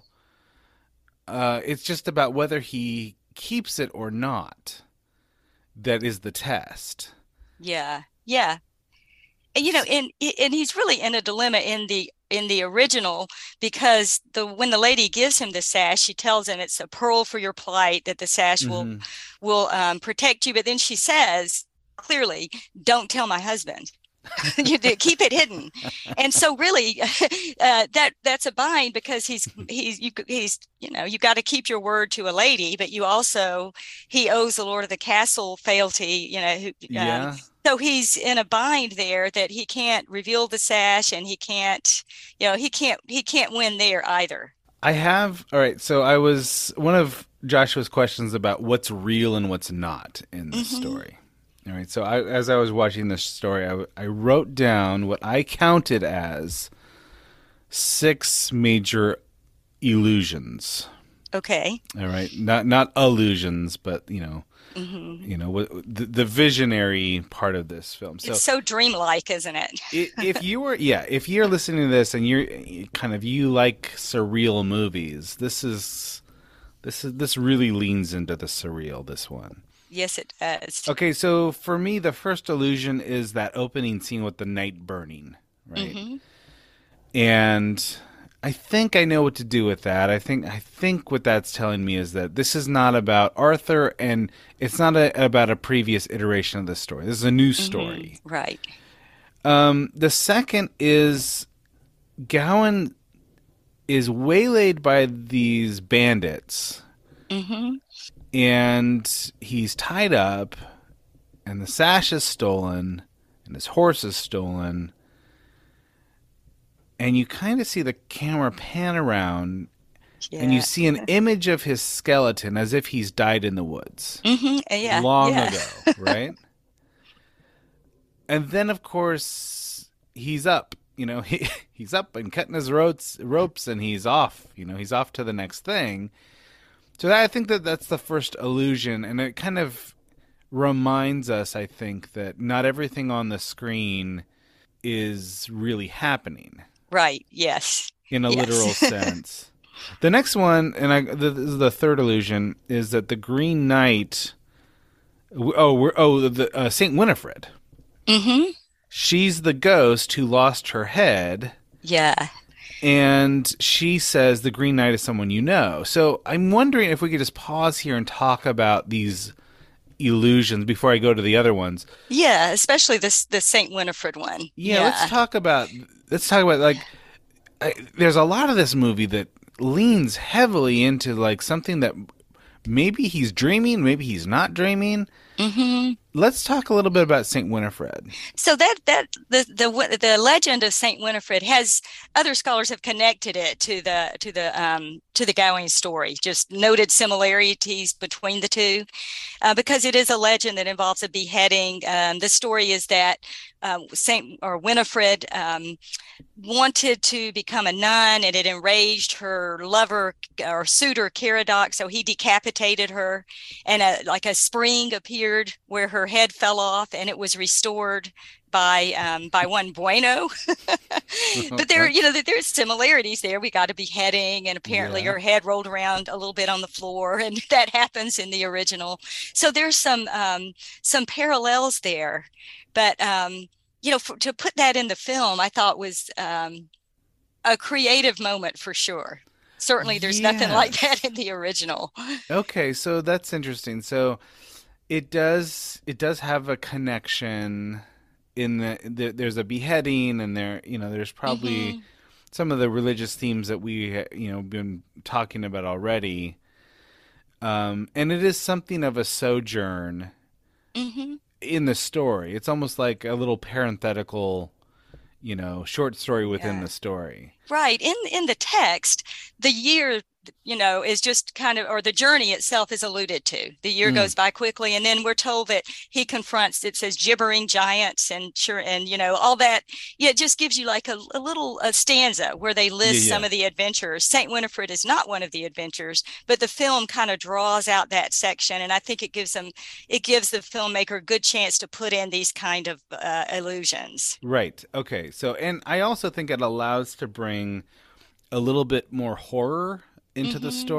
Uh, it's just about whether he keeps it or not. That is the test. Yeah, yeah. And, you know, and and he's really in a dilemma in the in the original, because the when the lady gives him the sash, she tells him it's a pearl for your plight, that the sash mm-hmm. will will um, protect you. But then she says clearly, "Don't tell my husband." You do, keep it hidden. And so really uh, that that's a bind, because he's he's you he's you know you got to keep your word to a lady, but you also he owes the Lord of the Castle fealty, you know who, um, yeah so he's in a bind there, that he can't reveal the sash, and he can't you know he can't he can't win there either. I have all right so I was one of Joshua's questions about what's real and what's not in this mm-hmm. story. All right, so I, as I was watching this story, I, I wrote down what I counted as six major illusions. Okay. All right, not not illusions, but you know, mm-hmm. you know, the, the visionary part of this film. So, it's so dreamlike, isn't it? If you were, yeah, if you're listening to this and you're kind of you like surreal movies, this is this is this really leans into the surreal. This one. Yes, it does. Okay, so for me, the first illusion is that opening scene with the night burning, right? Mm-hmm. And I think I know what to do with that. I think I think what that's telling me is that this is not about Arthur, and it's not a, about a previous iteration of the story. This is a new story. Mm-hmm. Right. Um, the second is Gawain is waylaid by these bandits. Mm-hmm. And he's tied up, and the sash is stolen, and his horse is stolen. And you kind of see the camera pan around, yeah. and you see an image of his skeleton as if he's died in the woods. Mm-hmm. Yeah. Long yeah. ago, right? And then, of course, he's up. You know, he, he's up and cutting his ropes, ropes, and he's off. You know, he's off to the next thing. So I think that that's the first illusion, and it kind of reminds us, I think, that not everything on the screen is really happening. Right, yes. In a yes. literal sense. The next one, and I, this is the third illusion, is that the Green Knight, oh, we're, oh, the uh, Saint Winifred. Mm-hmm. She's the ghost who lost her head. Yeah. And she says the Green Knight is someone you know. So I'm wondering if we could just pause here and talk about these illusions before I go to the other ones. Yeah, especially this the Saint Winifred one. Yeah, yeah, let's talk about let's talk about like I, there's a lot of this movie that leans heavily into like something that maybe he's dreaming, maybe he's not dreaming. Mm-hmm. Let's talk a little bit about Saint Winifred. So that that the the the legend of Saint Winifred has other scholars have connected it to the to the um, to the Gawain story. Just noted similarities between the two, uh, because it is a legend that involves a beheading. Um, the story is that uh, Saint or Winifred um, wanted to become a nun, and it enraged her lover or suitor Caradoc, so he decapitated her, and a, like a spring appeared where her head fell off, and it was restored by um, by one Bueno. But there, you know, there's similarities there. We got a beheading, and apparently yeah. her head rolled around a little bit on the floor, and that happens in the original. So there's some um, some parallels there. But um, you know, for, to put that in the film, I thought was um, a creative moment for sure. Certainly, there's yes. nothing like that in the original. Okay, so that's interesting. So. It does. It does have a connection in the, the. There's a beheading, and there, you know, there's probably mm-hmm. some of the religious themes that we, you know, been talking about already. Um, and it is something of a sojourn mm-hmm. in the story. It's almost like a little parenthetical, you know, short story within yeah. the story. Right. In in the text, the year, you know, is just kind of, or the journey itself is alluded to. The year mm. goes by quickly, and then we're told that he confronts, it says gibbering giants and sure, and you know, all that. Yeah, it just gives you like a, a little a stanza where they list yeah, yeah. some of the adventures. Saint Winifred is not one of the adventures, but the film kind of draws out that section, and I think it gives them, it gives the filmmaker a good chance to put in these kind of uh, illusions. Right. Okay. So, and I also think it allows to bring a little bit more horror into mm-hmm. the story.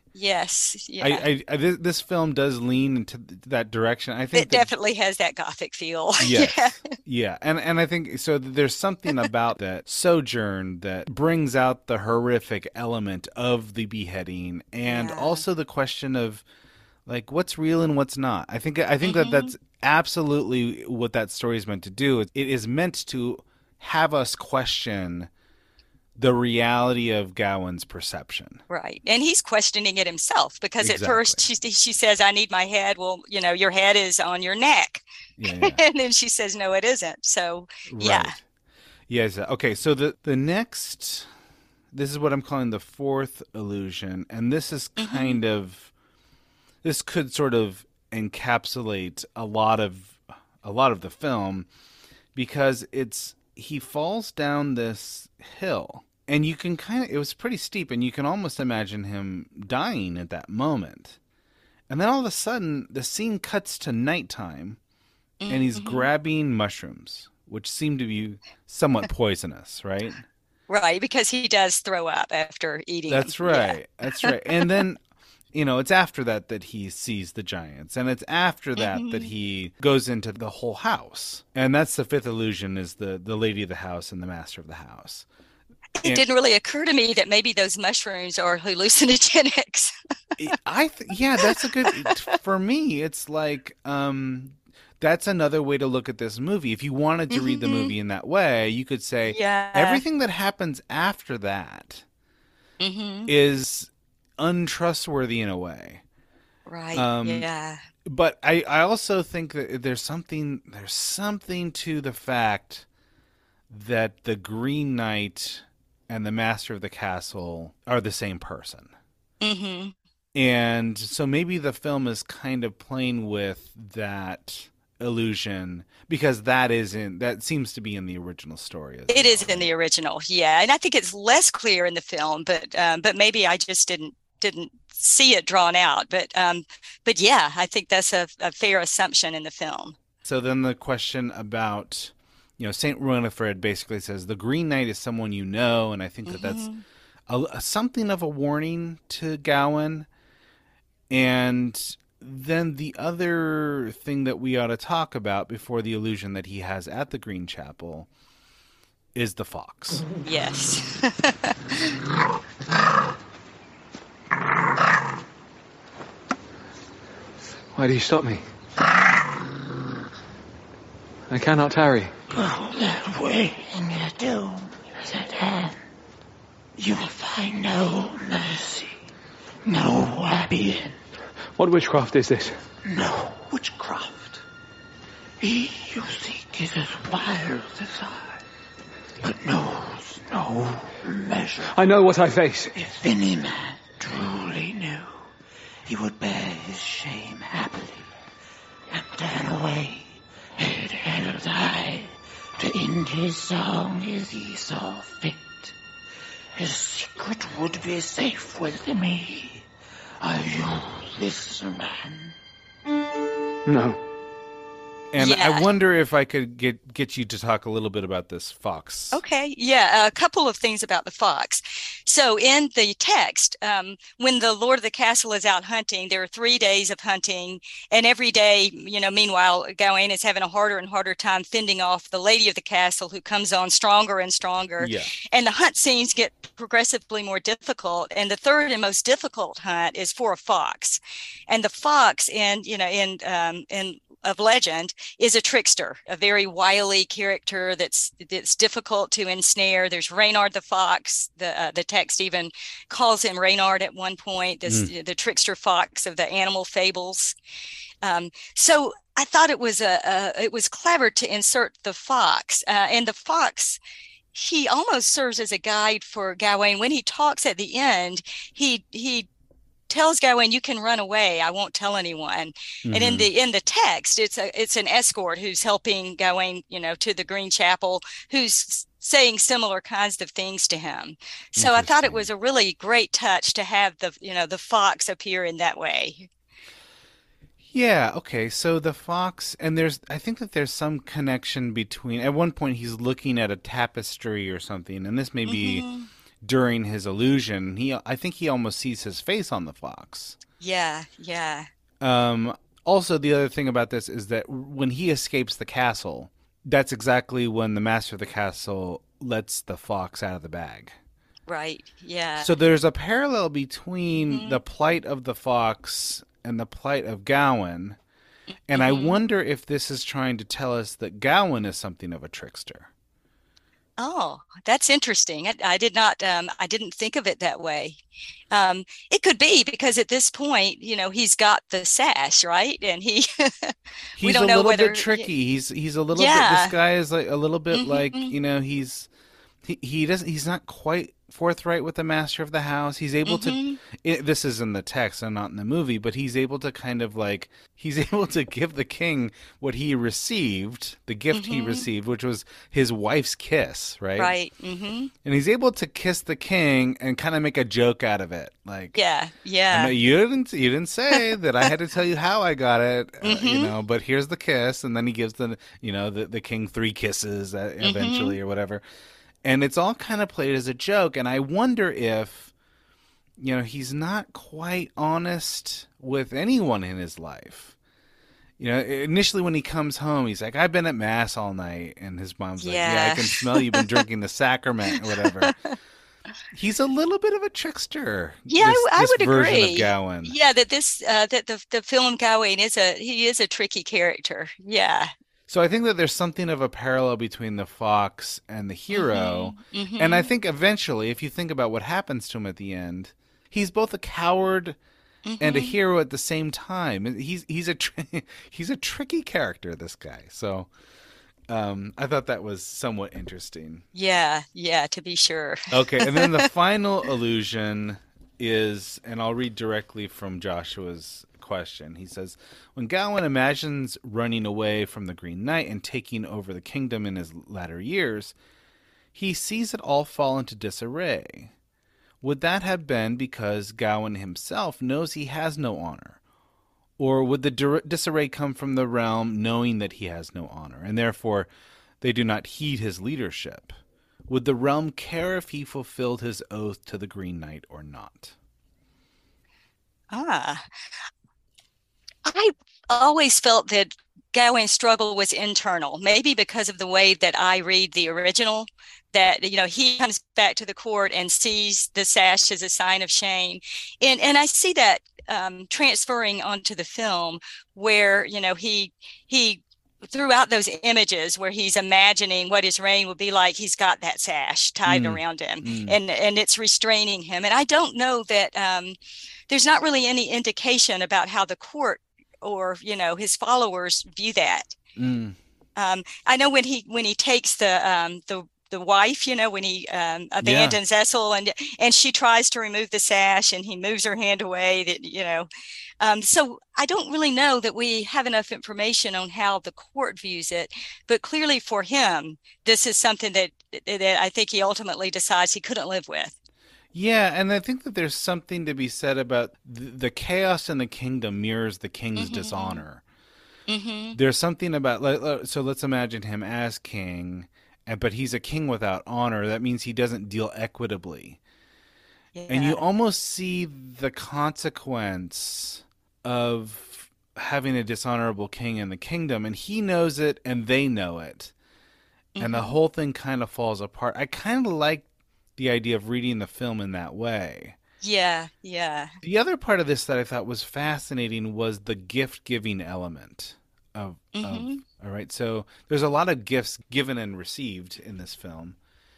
Yes. Yeah. I, I, I this, this film does lean into that direction. I think it that, definitely has that Gothic feel. yes, yeah. yeah, and and I think so. There's something about that Sojourn that brings out the horrific element of the beheading, and Yeah. also the question of like what's real and what's not. I think I think Mhm. that that's absolutely what that story is meant to do. It is meant to have us question the reality of Gawain's perception. Right. And he's questioning it himself because Exactly. at first she, she says, I need my head. Well, you know, your head is on your neck. Yeah, yeah. And then she says, no, it isn't. So, yeah. Right. Yes. Okay. So the the next, this is what I'm calling the fourth illusion, and this is Mm-hmm. kind of, this could sort of encapsulate a lot of a lot of the film, because it's he falls down this hill, and you can kind of, it was pretty steep, and you can almost imagine him dying at that moment, and then all of a sudden the scene cuts to nighttime. And he's Mhm. grabbing mushrooms, which seem to be somewhat poisonous, right? Right. Because he does throw up after eating That's them. Yeah. right. That's right. And then, you know, it's after that that he sees the giants. And it's after that that Mhm. he goes into the whole house. And that's the fifth illusion, is the, the lady of the house and the master of the house. It And- didn't really occur to me that maybe those mushrooms are hallucinogenics. I th- yeah, that's a good, for me, it's like, um, that's another way to look at this movie. If you wanted to read the Mhm. movie in that way, you could say Yeah. everything that happens after that hmm is untrustworthy in a way. Right. Um, yeah. But I, I also think that there's something there's something to the fact that the Green Knight and the Master of the Castle are the same person. hmm And so maybe the film is kind of playing with that illusion, because that is in that seems to be in the original story as It well, is in right? the original, yeah, and I think it's less clear in the film, but um, but maybe I just didn't didn't see it drawn out. But um, but yeah, I think that's a, a fair assumption in the film. So then the question about, you know, Saint Winifred basically says the Green Knight is someone you know, and I think that that's Mhm. a, a- something of a warning to Gawain. And then the other thing that we ought to talk about before the illusion that he has at the Green Chapel is the fox. Yes. Why do you stop me? I cannot tarry. Go that way, and your doom is at hand. You will find no mercy, no happy end, What witchcraft is this? no witchcraft. He you seek is as wild as I, but knows no measure. I know what I face. If any man truly knew, he would bear his shame happily, and turn away, head held high, to end his song as he saw fit. His secret would be safe with me. Are you this man? No. And Yeah. I wonder if I could get get you to talk a little bit about this fox. Okay, yeah, a couple of things about the fox. So in the text, um, when the Lord of the Castle is out hunting, there are three days of hunting, and every day, you know, meanwhile, Gawain is having a harder and harder time fending off the lady of the castle, who comes on stronger and stronger. Yeah. And the hunt scenes get progressively more difficult. And the third and most difficult hunt is for a fox. And the fox in, you know, in um, in of legend is a trickster, a very wily character that's that's difficult to ensnare. There's Reynard the fox. The uh, the text even calls him Reynard at one point, this the trickster fox of the animal fables. Um, so I thought it was a, a it was clever to insert the fox, uh, and the fox, he almost serves as a guide for Gawain. When he talks at the end, he he tells Gawain, "You can run away. I won't tell anyone." Mm-hmm. And in the in the text, it's a it's an escort who's helping Gawain, you know, to the Green Chapel, who's saying similar kinds of things to him. So I thought it Interesting. was a really great touch to have the you know the fox appear in that way. Yeah, okay. So the fox, and there's, I think that there's some connection between, at one point he's looking at a tapestry or something, and this may be Mhm. during his illusion. He, I think he almost sees his face on the fox. Yeah, yeah. Um, also, the other thing about this is that when he escapes the castle, that's exactly when the master of the castle lets the fox out of the bag. Right, yeah. So there's a parallel between mm-hmm. the plight of the fox and the plight of Gawain. And I wonder if this is trying to tell us that Gawain is something of a trickster. Oh, that's interesting. I, I did not, um, I didn't think of it that way. Um, it could be because at this point, you know, he's got the sash, right? And he, we he's don't a know little whether bit tricky. He's he's a little yeah. bit. This guy is like a little bit mm-hmm. like, you know, he's he, he doesn't he's not quite forthright with the master of the house. He's able mm-hmm. to. It, this is in the text and not in the movie, but he's able to kind of like he's able to give the king what he received, the gift mm-hmm. he received, which was his wife's kiss, right? Right. Mm-hmm. And he's able to kiss the king and kind of make a joke out of it, like yeah, yeah. I know you didn't you didn't say that I had to tell you how I got it, uh, mm-hmm. you know. But here's the kiss, and then he gives the you know the the king three kisses uh, eventually mm-hmm. or whatever. And it's all kind of played as a joke. And I wonder if, you know, he's not quite honest with anyone in his life. You know, initially when he comes home, he's like, I've been at Mass all night. And his mom's like, yeah, yeah, I can smell you've been drinking the sacrament or whatever. He's a little bit of a trickster. Yeah, this, I, I this would version agree. Of Gawain. Yeah, that this uh, that the the film Gawain is a he is a tricky character. Yeah. So I think that there's something of a parallel between the fox and the hero. Mm-hmm. And I think eventually, if you think about what happens to him at the end, he's both a coward mm-hmm. and a hero at the same time. He's he's a tr- he's a tricky character, this guy. So um, I thought that was somewhat interesting. Yeah, yeah, to be sure. Okay, and then the final illusion is, and I'll read directly from Joshua's question. He says, when Gawain imagines running away from the Green Knight and taking over the kingdom in his latter years, he sees it all fall into disarray. Would that have been because Gawain himself knows he has no honor? Or would the dir- disarray come from the realm knowing that he has no honor, and therefore they do not heed his leadership? Would the realm care if he fulfilled his oath to the Green Knight or not? Ah, I always felt that Gawain's struggle was internal, maybe because of the way that I read the original, that, you know, he comes back to the court and sees the sash as a sign of shame. And and I see that um, transferring onto the film where, you know, he he throughout those images where he's imagining what his reign would be like, he's got that sash tied mm. around him mm. and, and it's restraining him. And I don't know that um, there's not really any indication about how the court or, you know, his followers view that. Mm. Um, I know when he when he takes the um, the the wife, you know, when he um, abandons yeah. Essel and and she tries to remove the sash and he moves her hand away, that, you know. Um, so I don't really know that we have enough information on how the court views it, but clearly for him, this is something that that I think he ultimately decides he couldn't live with. Yeah, and I think that there's something to be said about the, the chaos in the kingdom mirrors the king's mm-hmm. dishonor. Mm-hmm. There's something about, so let's imagine him as king, and but he's a king without honor. That means he doesn't deal equitably. Yeah. And you almost see the consequence of having a dishonorable king in the kingdom, and he knows it and they know it. Mm-hmm. And the whole thing kind of falls apart. I kind of like the idea of reading the film in that way. Yeah, yeah. The other part of this that I thought was fascinating was the gift-giving element of, mm-hmm. of all right, so there's a lot of gifts given and received in this film.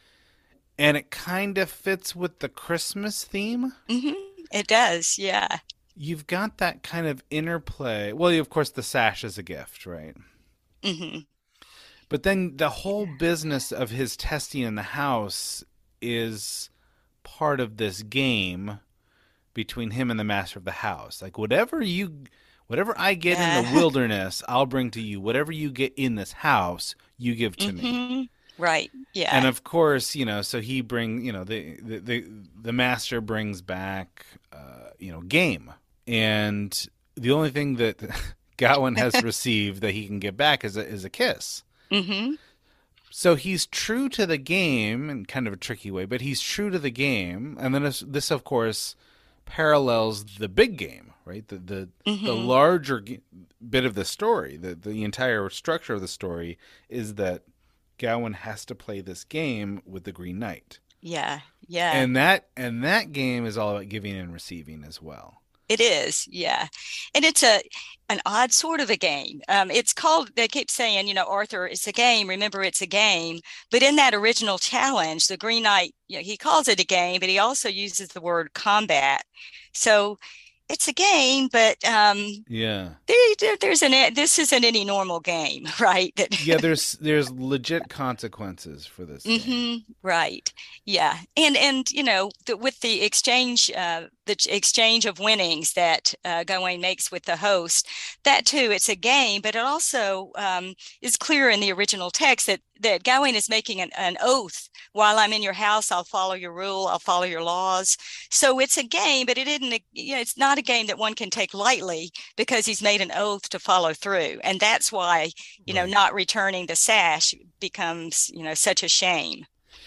And it kind of fits with the Christmas theme. Mm-hmm. It does, yeah. You've got that kind of interplay. Well, of course, the sash is a gift, right? Mm-hmm. But then the whole business of his testing in the house is part of this game between him and the master of the house. Like, whatever you, whatever I get yeah. in the wilderness, I'll bring to you. Whatever you get in this house, you give to mm-hmm. me. Right. Yeah. And of course, you know, so he bring, you know, the the the, the master brings back, uh, you know, game, and the only thing that Gawain has received that he can get back is a, is a kiss. Mm-hmm. So he's true to the game in kind of a tricky way, but he's true to the game. And then this, this of course, parallels the big game, right? The the, mm-hmm. the larger g- bit of the story, the, the entire structure of the story is that Gawain has to play this game with the Green Knight. Yeah, yeah. And that and that game is all about giving and receiving as well. It is, yeah. And it's a an odd sort of a game. Um, it's called, they keep saying, you know, Arthur, it's a game. Remember, it's a game. But in that original challenge, the Green Knight, you know, he calls it a game, but he also uses the word combat. So it's a game, but um, yeah, there, there, there's an this isn't any normal game, right? That yeah, there's there's legit consequences for this. Mm-hmm, game. right. Yeah, and and you know the, with the exchange, uh, the exchange of winnings that uh, Gawain makes with the host, that too, it's a game, but it also um, is clear in the original text that that Gawain is making an, an oath. While I'm in your house, I'll follow your rule. I'll follow your laws. So it's a game, but it isn't. A, you know, it's not a game that one can take lightly because he's made an oath to follow through, and that's why you right. know not returning the sash becomes you know such a shame.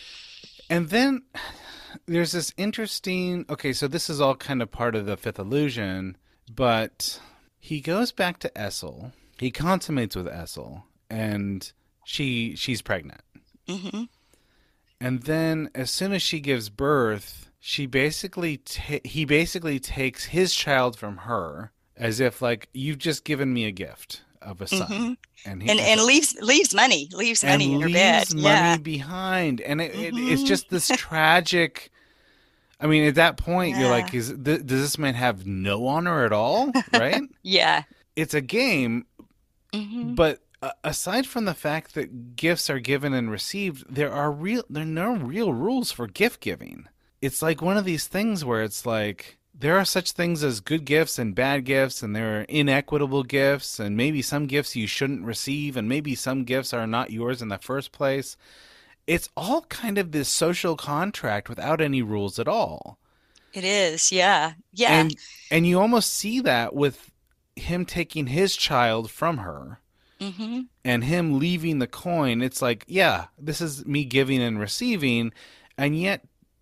And then there's this interesting. Okay, so this is all kind of part of the fifth illusion, but he goes back to Essel. He consummates with Essel, and she she's pregnant. Mm-hmm. And then as soon as she gives birth, she basically ta- he basically takes his child from her as if like you've just given me a gift of a son. Mm-hmm. And he, and, and leaves leaves money, leaves money in her bed. Leaves money yeah. behind. And it, Mm-hmm. it, it's just this tragic I mean, at that point yeah. you're like is th- does this man have no honor at all, right? yeah. It's a game, mm-hmm. but aside from the fact that gifts are given and received, there are real there are no real rules for gift giving. It's like one of these things where it's like there are such things as good gifts and bad gifts, and there are inequitable gifts, and maybe some gifts you shouldn't receive, and maybe some gifts are not yours in the first place. It's all kind of this social contract without any rules at all. It is, yeah. Yeah. And and you almost see that with him taking his child from her. Mm-hmm. And him leaving the coin. It's like, yeah, this is me giving and receiving. And yet,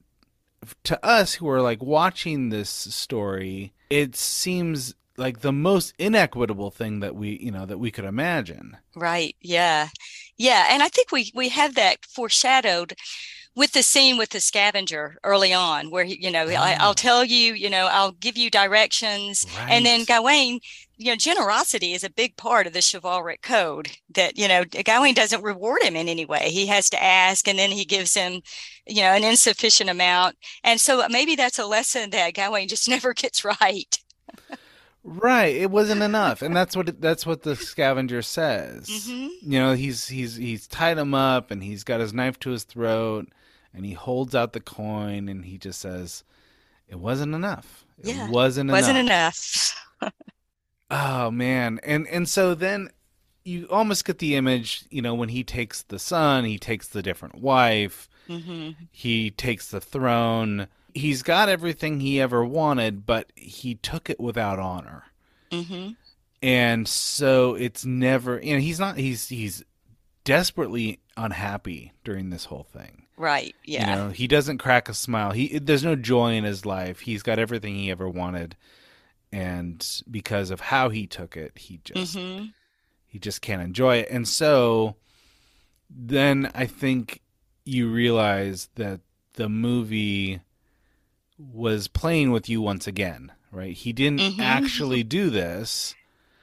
to us who are like watching this story, it seems like the most inequitable thing that we, you know, that we could imagine. Right. Yeah. Yeah. And I think we, we have that foreshadowed with the scene with the scavenger early on where, he, you know, oh. I, I'll tell you, you know, I'll give you directions. Right. And then Gawain, you know, generosity is a big part of the chivalric code that, you know, Gawain doesn't reward him in any way. He has to ask, and then he gives him, you know, an insufficient amount. And so maybe that's a lesson that Gawain just never gets right. Right. It wasn't enough. And that's what, that's what the scavenger says. Mm-hmm. You know, he's, he's, he's tied him up and he's got his knife to his throat and he holds out the coin and he just says, it wasn't enough. It yeah. wasn't, wasn't enough. enough. Oh man. And, and so then you almost get the image, you know, when he takes the son, he takes the different wife, mm-hmm. he takes the throne. He's got everything he ever wanted, but he took it without honor. Mm-hmm. And so it's never, you know, he's not, he's, he's desperately unhappy during this whole thing. Right. Yeah. You know, he doesn't crack a smile. He, there's no joy in his life. He's got everything he ever wanted. And because of how he took it, he just, mm-hmm. he just can't enjoy it. And so then I think you realize that the movie was playing with you once again, right? He didn't mm-hmm. actually do this.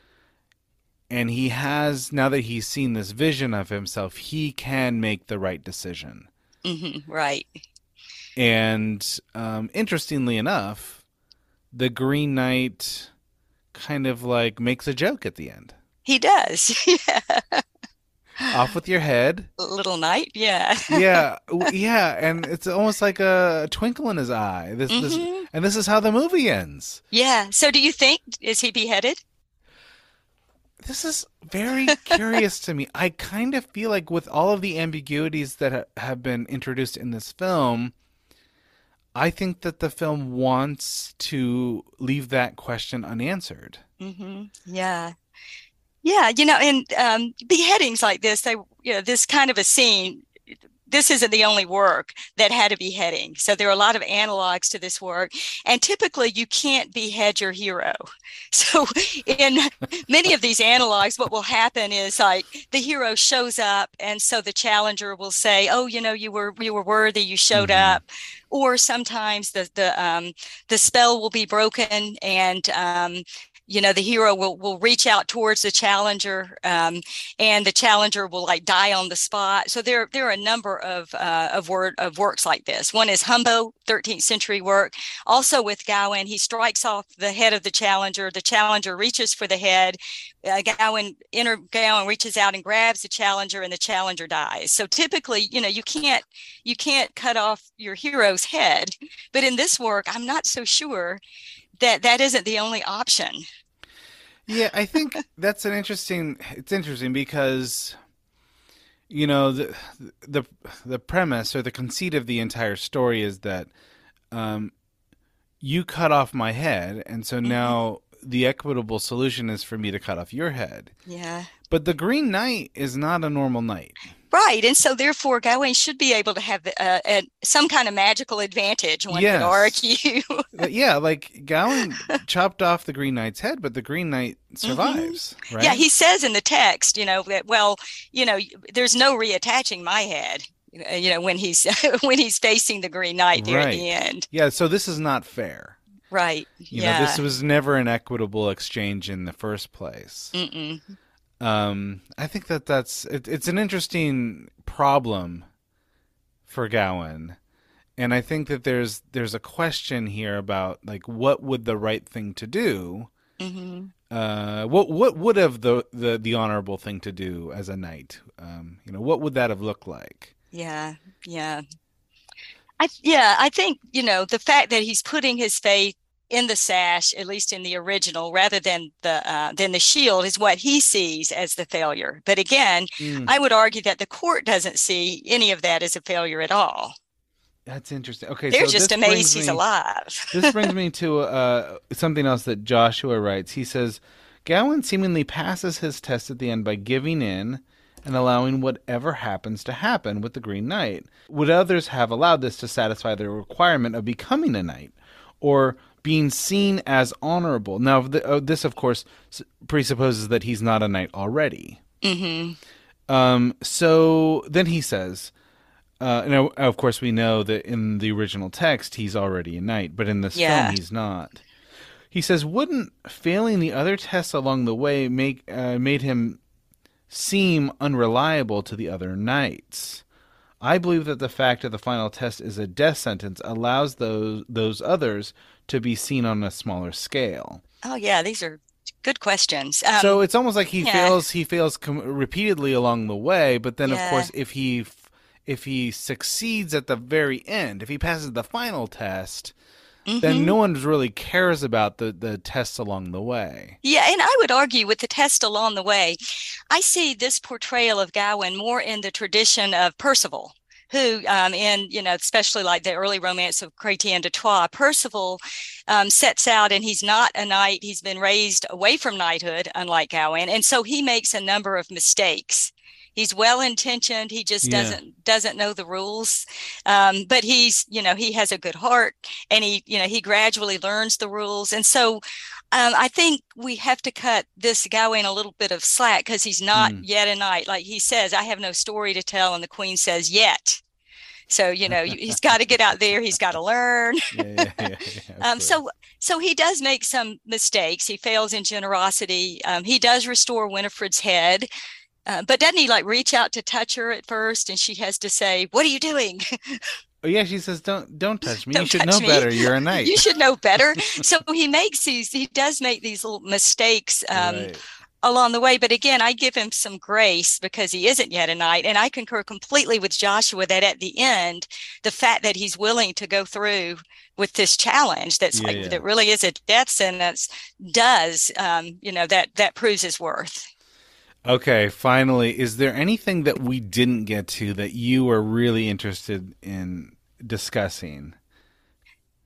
And he has, now that he's seen this vision of himself, he can make the right decision. Mm-hmm. Right. And um, interestingly enough, the Green Knight kind of like makes a joke at the end. He does. Yeah. Off with your head. Little knight, yeah. yeah, yeah, and it's almost like a twinkle in his eye. This, mm-hmm. this, and this is how the movie ends. Yeah. So, do you think is he beheaded? This is very curious to me. I kind of feel like with all of the ambiguities that ha- have been introduced in this film, I think that the film wants to leave that question unanswered. Mm-hmm. Yeah. Yeah, you know, and um, beheadings like this, they, you know, this kind of a scene, this isn't the only work that had a beheading. So there are a lot of analogs to this work. And typically you can't behead your hero. So in many of these analogs, what will happen is like the hero shows up. And so the challenger will say, oh, you know, you were you were worthy, you showed mm-hmm. up. Or sometimes the the um, the spell will be broken and um, you know, the hero will, will reach out towards the challenger um, and the challenger will like die on the spot. So there, there are a number of uh, of word of works like this. One is Humbo, thirteenth century work. Also with Gawain, he strikes off the head of the challenger. The challenger reaches for the head. Uh, Gawain, inner Gawain reaches out and grabs the challenger and the challenger dies. So typically, you know, you can't, you can't cut off your hero's head. But in this work, I'm not so sure that that isn't the only option. Yeah, I think that's an interesting, it's interesting because, you know, the, the, the premise or the conceit of the entire story is that um, you cut off my head. And so now mm-hmm. the equitable solution is for me to cut off your head. Yeah. But the Green Knight is not a normal knight. Right. And so therefore, Gawain should be able to have uh, a, some kind of magical advantage, one yes. could argue. Yeah, like Gawain chopped off the Green Knight's head, but the Green Knight survives, mm-hmm. right? Yeah, he says in the text, you know, that, well, you know, there's no reattaching my head, you know, when he's when he's facing the Green Knight there right. at the end. Yeah, so this is not fair. Right. You yeah. know, this was never an equitable exchange in the first place. Mm-mm. Um, I think that that's it, it's an interesting problem for Gawain, and I think that there's there's a question here about like what would the right thing to do, mm-hmm. uh, what what would have the, the the honorable thing to do as a knight, um, you know, what would that have looked like? Yeah, yeah, I yeah I think you know the fact that he's putting his faith in the sash, at least in the original, rather than the uh, than the shield, is what he sees as the failure. But again, mm. I would argue that the court doesn't see any of that as a failure at all. That's interesting. Okay, they're so just amazed he's me, alive. This brings me to uh, something else that Joshua writes. He says, Gawain seemingly passes his test at the end by giving in and allowing whatever happens to happen with the Green Knight. Would others have allowed this to satisfy their requirement of becoming a knight, or being seen as honorable? Now, the, uh, this, of course, presupposes that he's not a knight already. Mm-hmm. Um, so then he says, uh, and of course we know that in the original text he's already a knight, but in this yeah. film he's not. He says, wouldn't failing the other tests along the way make uh, made him seem unreliable to the other knights? I believe that the fact that the final test is a death sentence allows those those others to be seen on a smaller scale. Oh yeah, these are good questions. Um, so it's almost like he yeah. fails. He fails com- repeatedly along the way, but then yeah. of course, if he if he succeeds at the very end, if he passes the final test, mm-hmm. then no one really cares about the the tests along the way. Yeah, and I would argue with the test along the way, I see this portrayal of Gawain more in the tradition of Percival, who, um, in, you know, especially like the early romance of Chrétien de Troyes, Percival um, sets out, and he's not a knight. He's been raised away from knighthood, unlike Gawain. And so he makes a number of mistakes. He's well-intentioned. He just Yeah. doesn't doesn't know the rules. Um, but he's, you know, he has a good heart, and he, you know, he gradually learns the rules. And so um, I think we have to cut this Gawain a little bit of slack, because he's not Mm. yet a knight. Like he says, I have no story to tell. And the Queen says, yet. So, you know, he's got to get out there. He's got to learn. Yeah, yeah, yeah, yeah, um, so, so he does make some mistakes. He fails in generosity. Um, he does restore Winifred's head. Uh, but doesn't he like reach out to touch her at first, and she has to say, "What are you doing?" Oh yeah, she says, "Don't don't touch me. Don't you should touch know me. better. You're a knight." You should know better. So he makes these. He does make these little mistakes um, Right. along the way. But again, I give him some grace because he isn't yet a knight, and I concur completely with Joshua that at the end, the fact that he's willing to go through with this challenge that's Yeah, like yeah. that really is a death sentence does um, you know that that proves his worth. Okay, finally, is there anything that we didn't get to that you are really interested in discussing?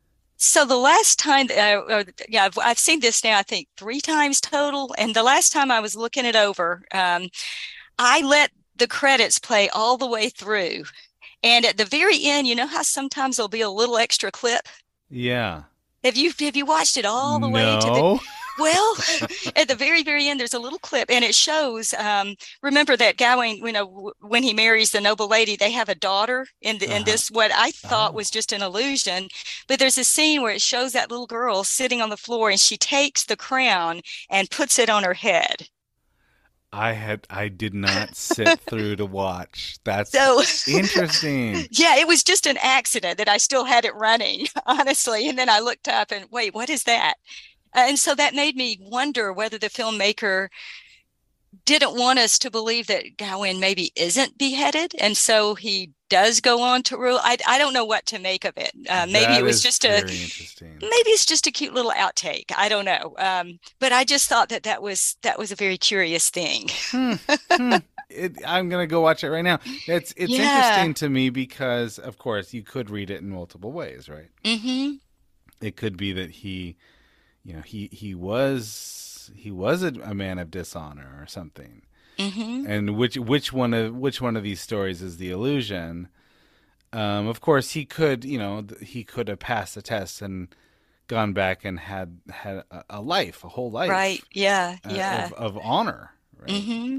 So the last time, uh, or, yeah, I've, I've seen this now, I think three times total. And the last time I was looking it over, um, I let the credits play all the way through. And at the very end, you know how sometimes there'll be a little extra clip? Yeah. Have you have you watched it all the no. way to the well, at the very, very end, there's a little clip, and it shows. Um, remember that Gawain, you know, when he marries the noble lady, they have a daughter in the, uh-huh. in this what I thought oh. was just an illusion. But there's a scene where it shows that little girl sitting on the floor, and she takes the crown and puts it on her head. I had I did not sit through to watch. That's so interesting. Yeah, it was just an accident that I still had it running, honestly. And then I looked up and wait, what is that? And so that made me wonder whether the filmmaker didn't want us to believe that Gawain maybe isn't beheaded. And so he does go on to rule. I, I don't know what to make of it. Uh, maybe that it was is just very a, interesting. maybe it's just a cute little outtake. I don't know. Um, but I just thought that that was, that was a very curious thing. hmm. Hmm. It, I'm going to go watch it right now. It's, it's yeah. interesting to me because, of course, you could read it in multiple ways, right? Mm-hmm. It could be that he, you know, he, he was, he was a, a man of dishonor or something. Mm-hmm. And which which one of which one of these stories is the illusion? Um, of course, he could, you know, he could have passed the test and gone back and had had a, a life, a whole life, right? Yeah, uh, yeah, of, of honor. Right? Mm-hmm.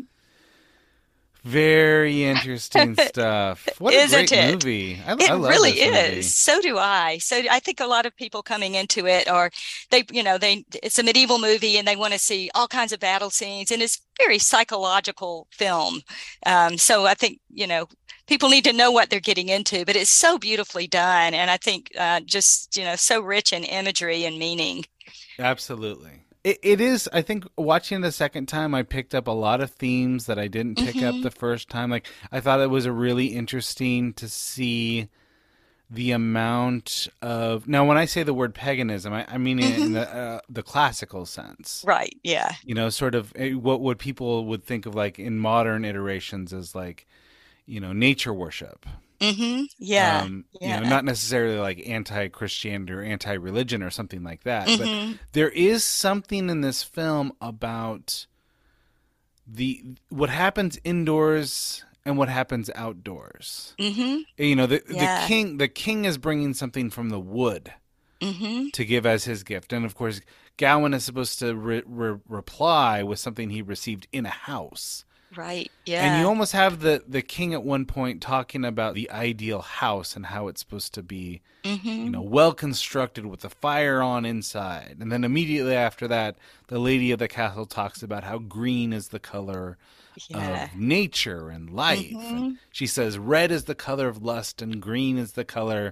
Very interesting stuff. What a Isn't great it? movie! I, It I love really this movie. is. So do I. So I think a lot of people coming into it are they, you know, they it's a medieval movie and they want to see all kinds of battle scenes, and it's very psychological film. Um, so I think, you know, people need to know what they're getting into, but it's so beautifully done, and I think uh, just, you know, so rich in imagery and meaning. Absolutely. It, it is, I think, watching it a second time, I picked up a lot of themes that I didn't pick mm-hmm. up the first time. Like, I thought it was a really interesting to see the amount of... Now, when I say the word paganism, I, I mean mm-hmm. in the, uh, the classical sense. Right, yeah. You know, sort of what, what people would think of, like, in modern iterations as, like, you know, nature worship. Mm-hmm. Yeah. Um, yeah. You know, not necessarily like anti-Christianity or anti-religion or something like that. Mm-hmm. But there is something in this film about the what happens indoors and what happens outdoors. Mm-hmm. You know, the yeah. the king the king is bringing something from the wood mm-hmm. to give as his gift, and of course, Gawain is supposed to re- re- reply with something he received in a house. Right, yeah. And you almost have the, the king at one point talking about the ideal house and how it's supposed to be, mm-hmm. you know, well constructed with the fire on inside. And then immediately after that, the lady of the castle talks about how green is the color yeah. of nature and life. Mm-hmm. And she says red is the color of lust and green is the color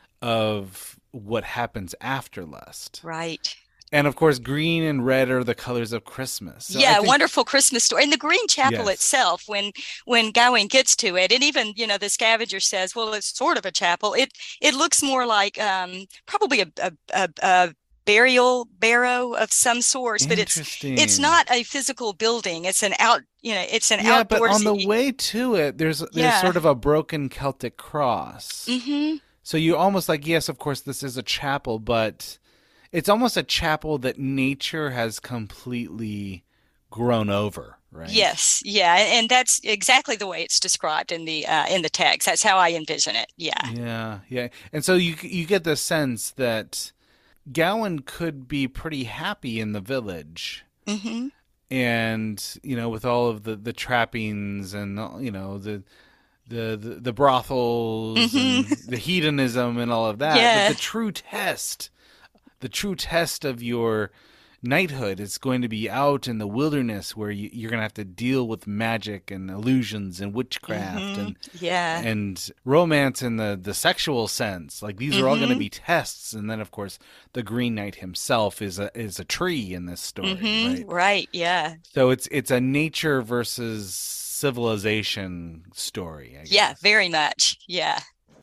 of what happens after lust. Right. And, of course, green and red are the colors of Christmas. So yeah, think, wonderful Christmas story. And the Green Chapel yes. itself, when when Gawain gets to it, and even, you know, the scavenger says, well, it's sort of a chapel. It it looks more like um, probably a, a, a, a burial barrow of some sort, but it's it's not a physical building. It's an out, you know, it's an yeah, outdoorsy. But on the way to it, there's there's yeah. sort of a broken Celtic cross. Mm-hmm. So you almost like, yes, of course, this is a chapel, but... It's almost a chapel that nature has completely grown over, right? Yes, yeah, and that's exactly the way it's described in the uh, in the text. That's how I envision it. Yeah, yeah, yeah. And so you you get the sense that Gawain could be pretty happy in the village, mm-hmm. and you know, with all of the, the trappings and you know the. The, the the brothels mm-hmm. and the hedonism and all of that, yeah. but the true test. The true test of your knighthood is going to be out in the wilderness where you, you're going to have to deal with magic and illusions and witchcraft mm-hmm. and yeah. and romance in the, the sexual sense. Like these are mm-hmm. all going to be tests. And then, of course, the Green Knight himself is a is a tree in this story. Mm-hmm. Right? right, yeah. So it's it's a nature versus civilization story, I guess. Yeah, very much. Yeah.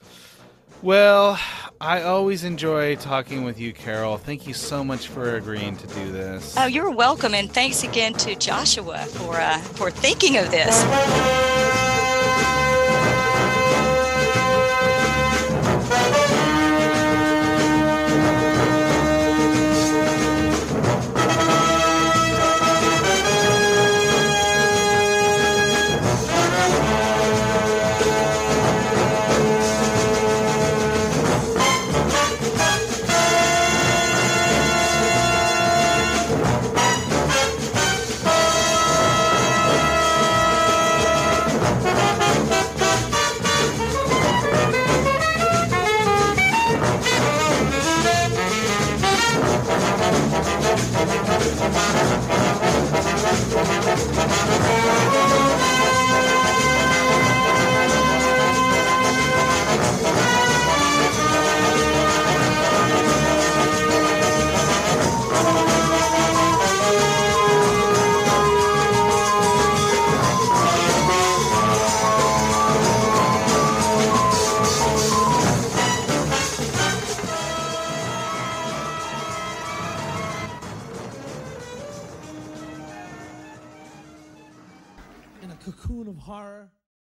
Well, I always enjoy talking with you, Carol. Thank you so much for agreeing to do this. Oh, you're welcome, and thanks again to Joshua for uh, for thinking of this. a cocoon of horror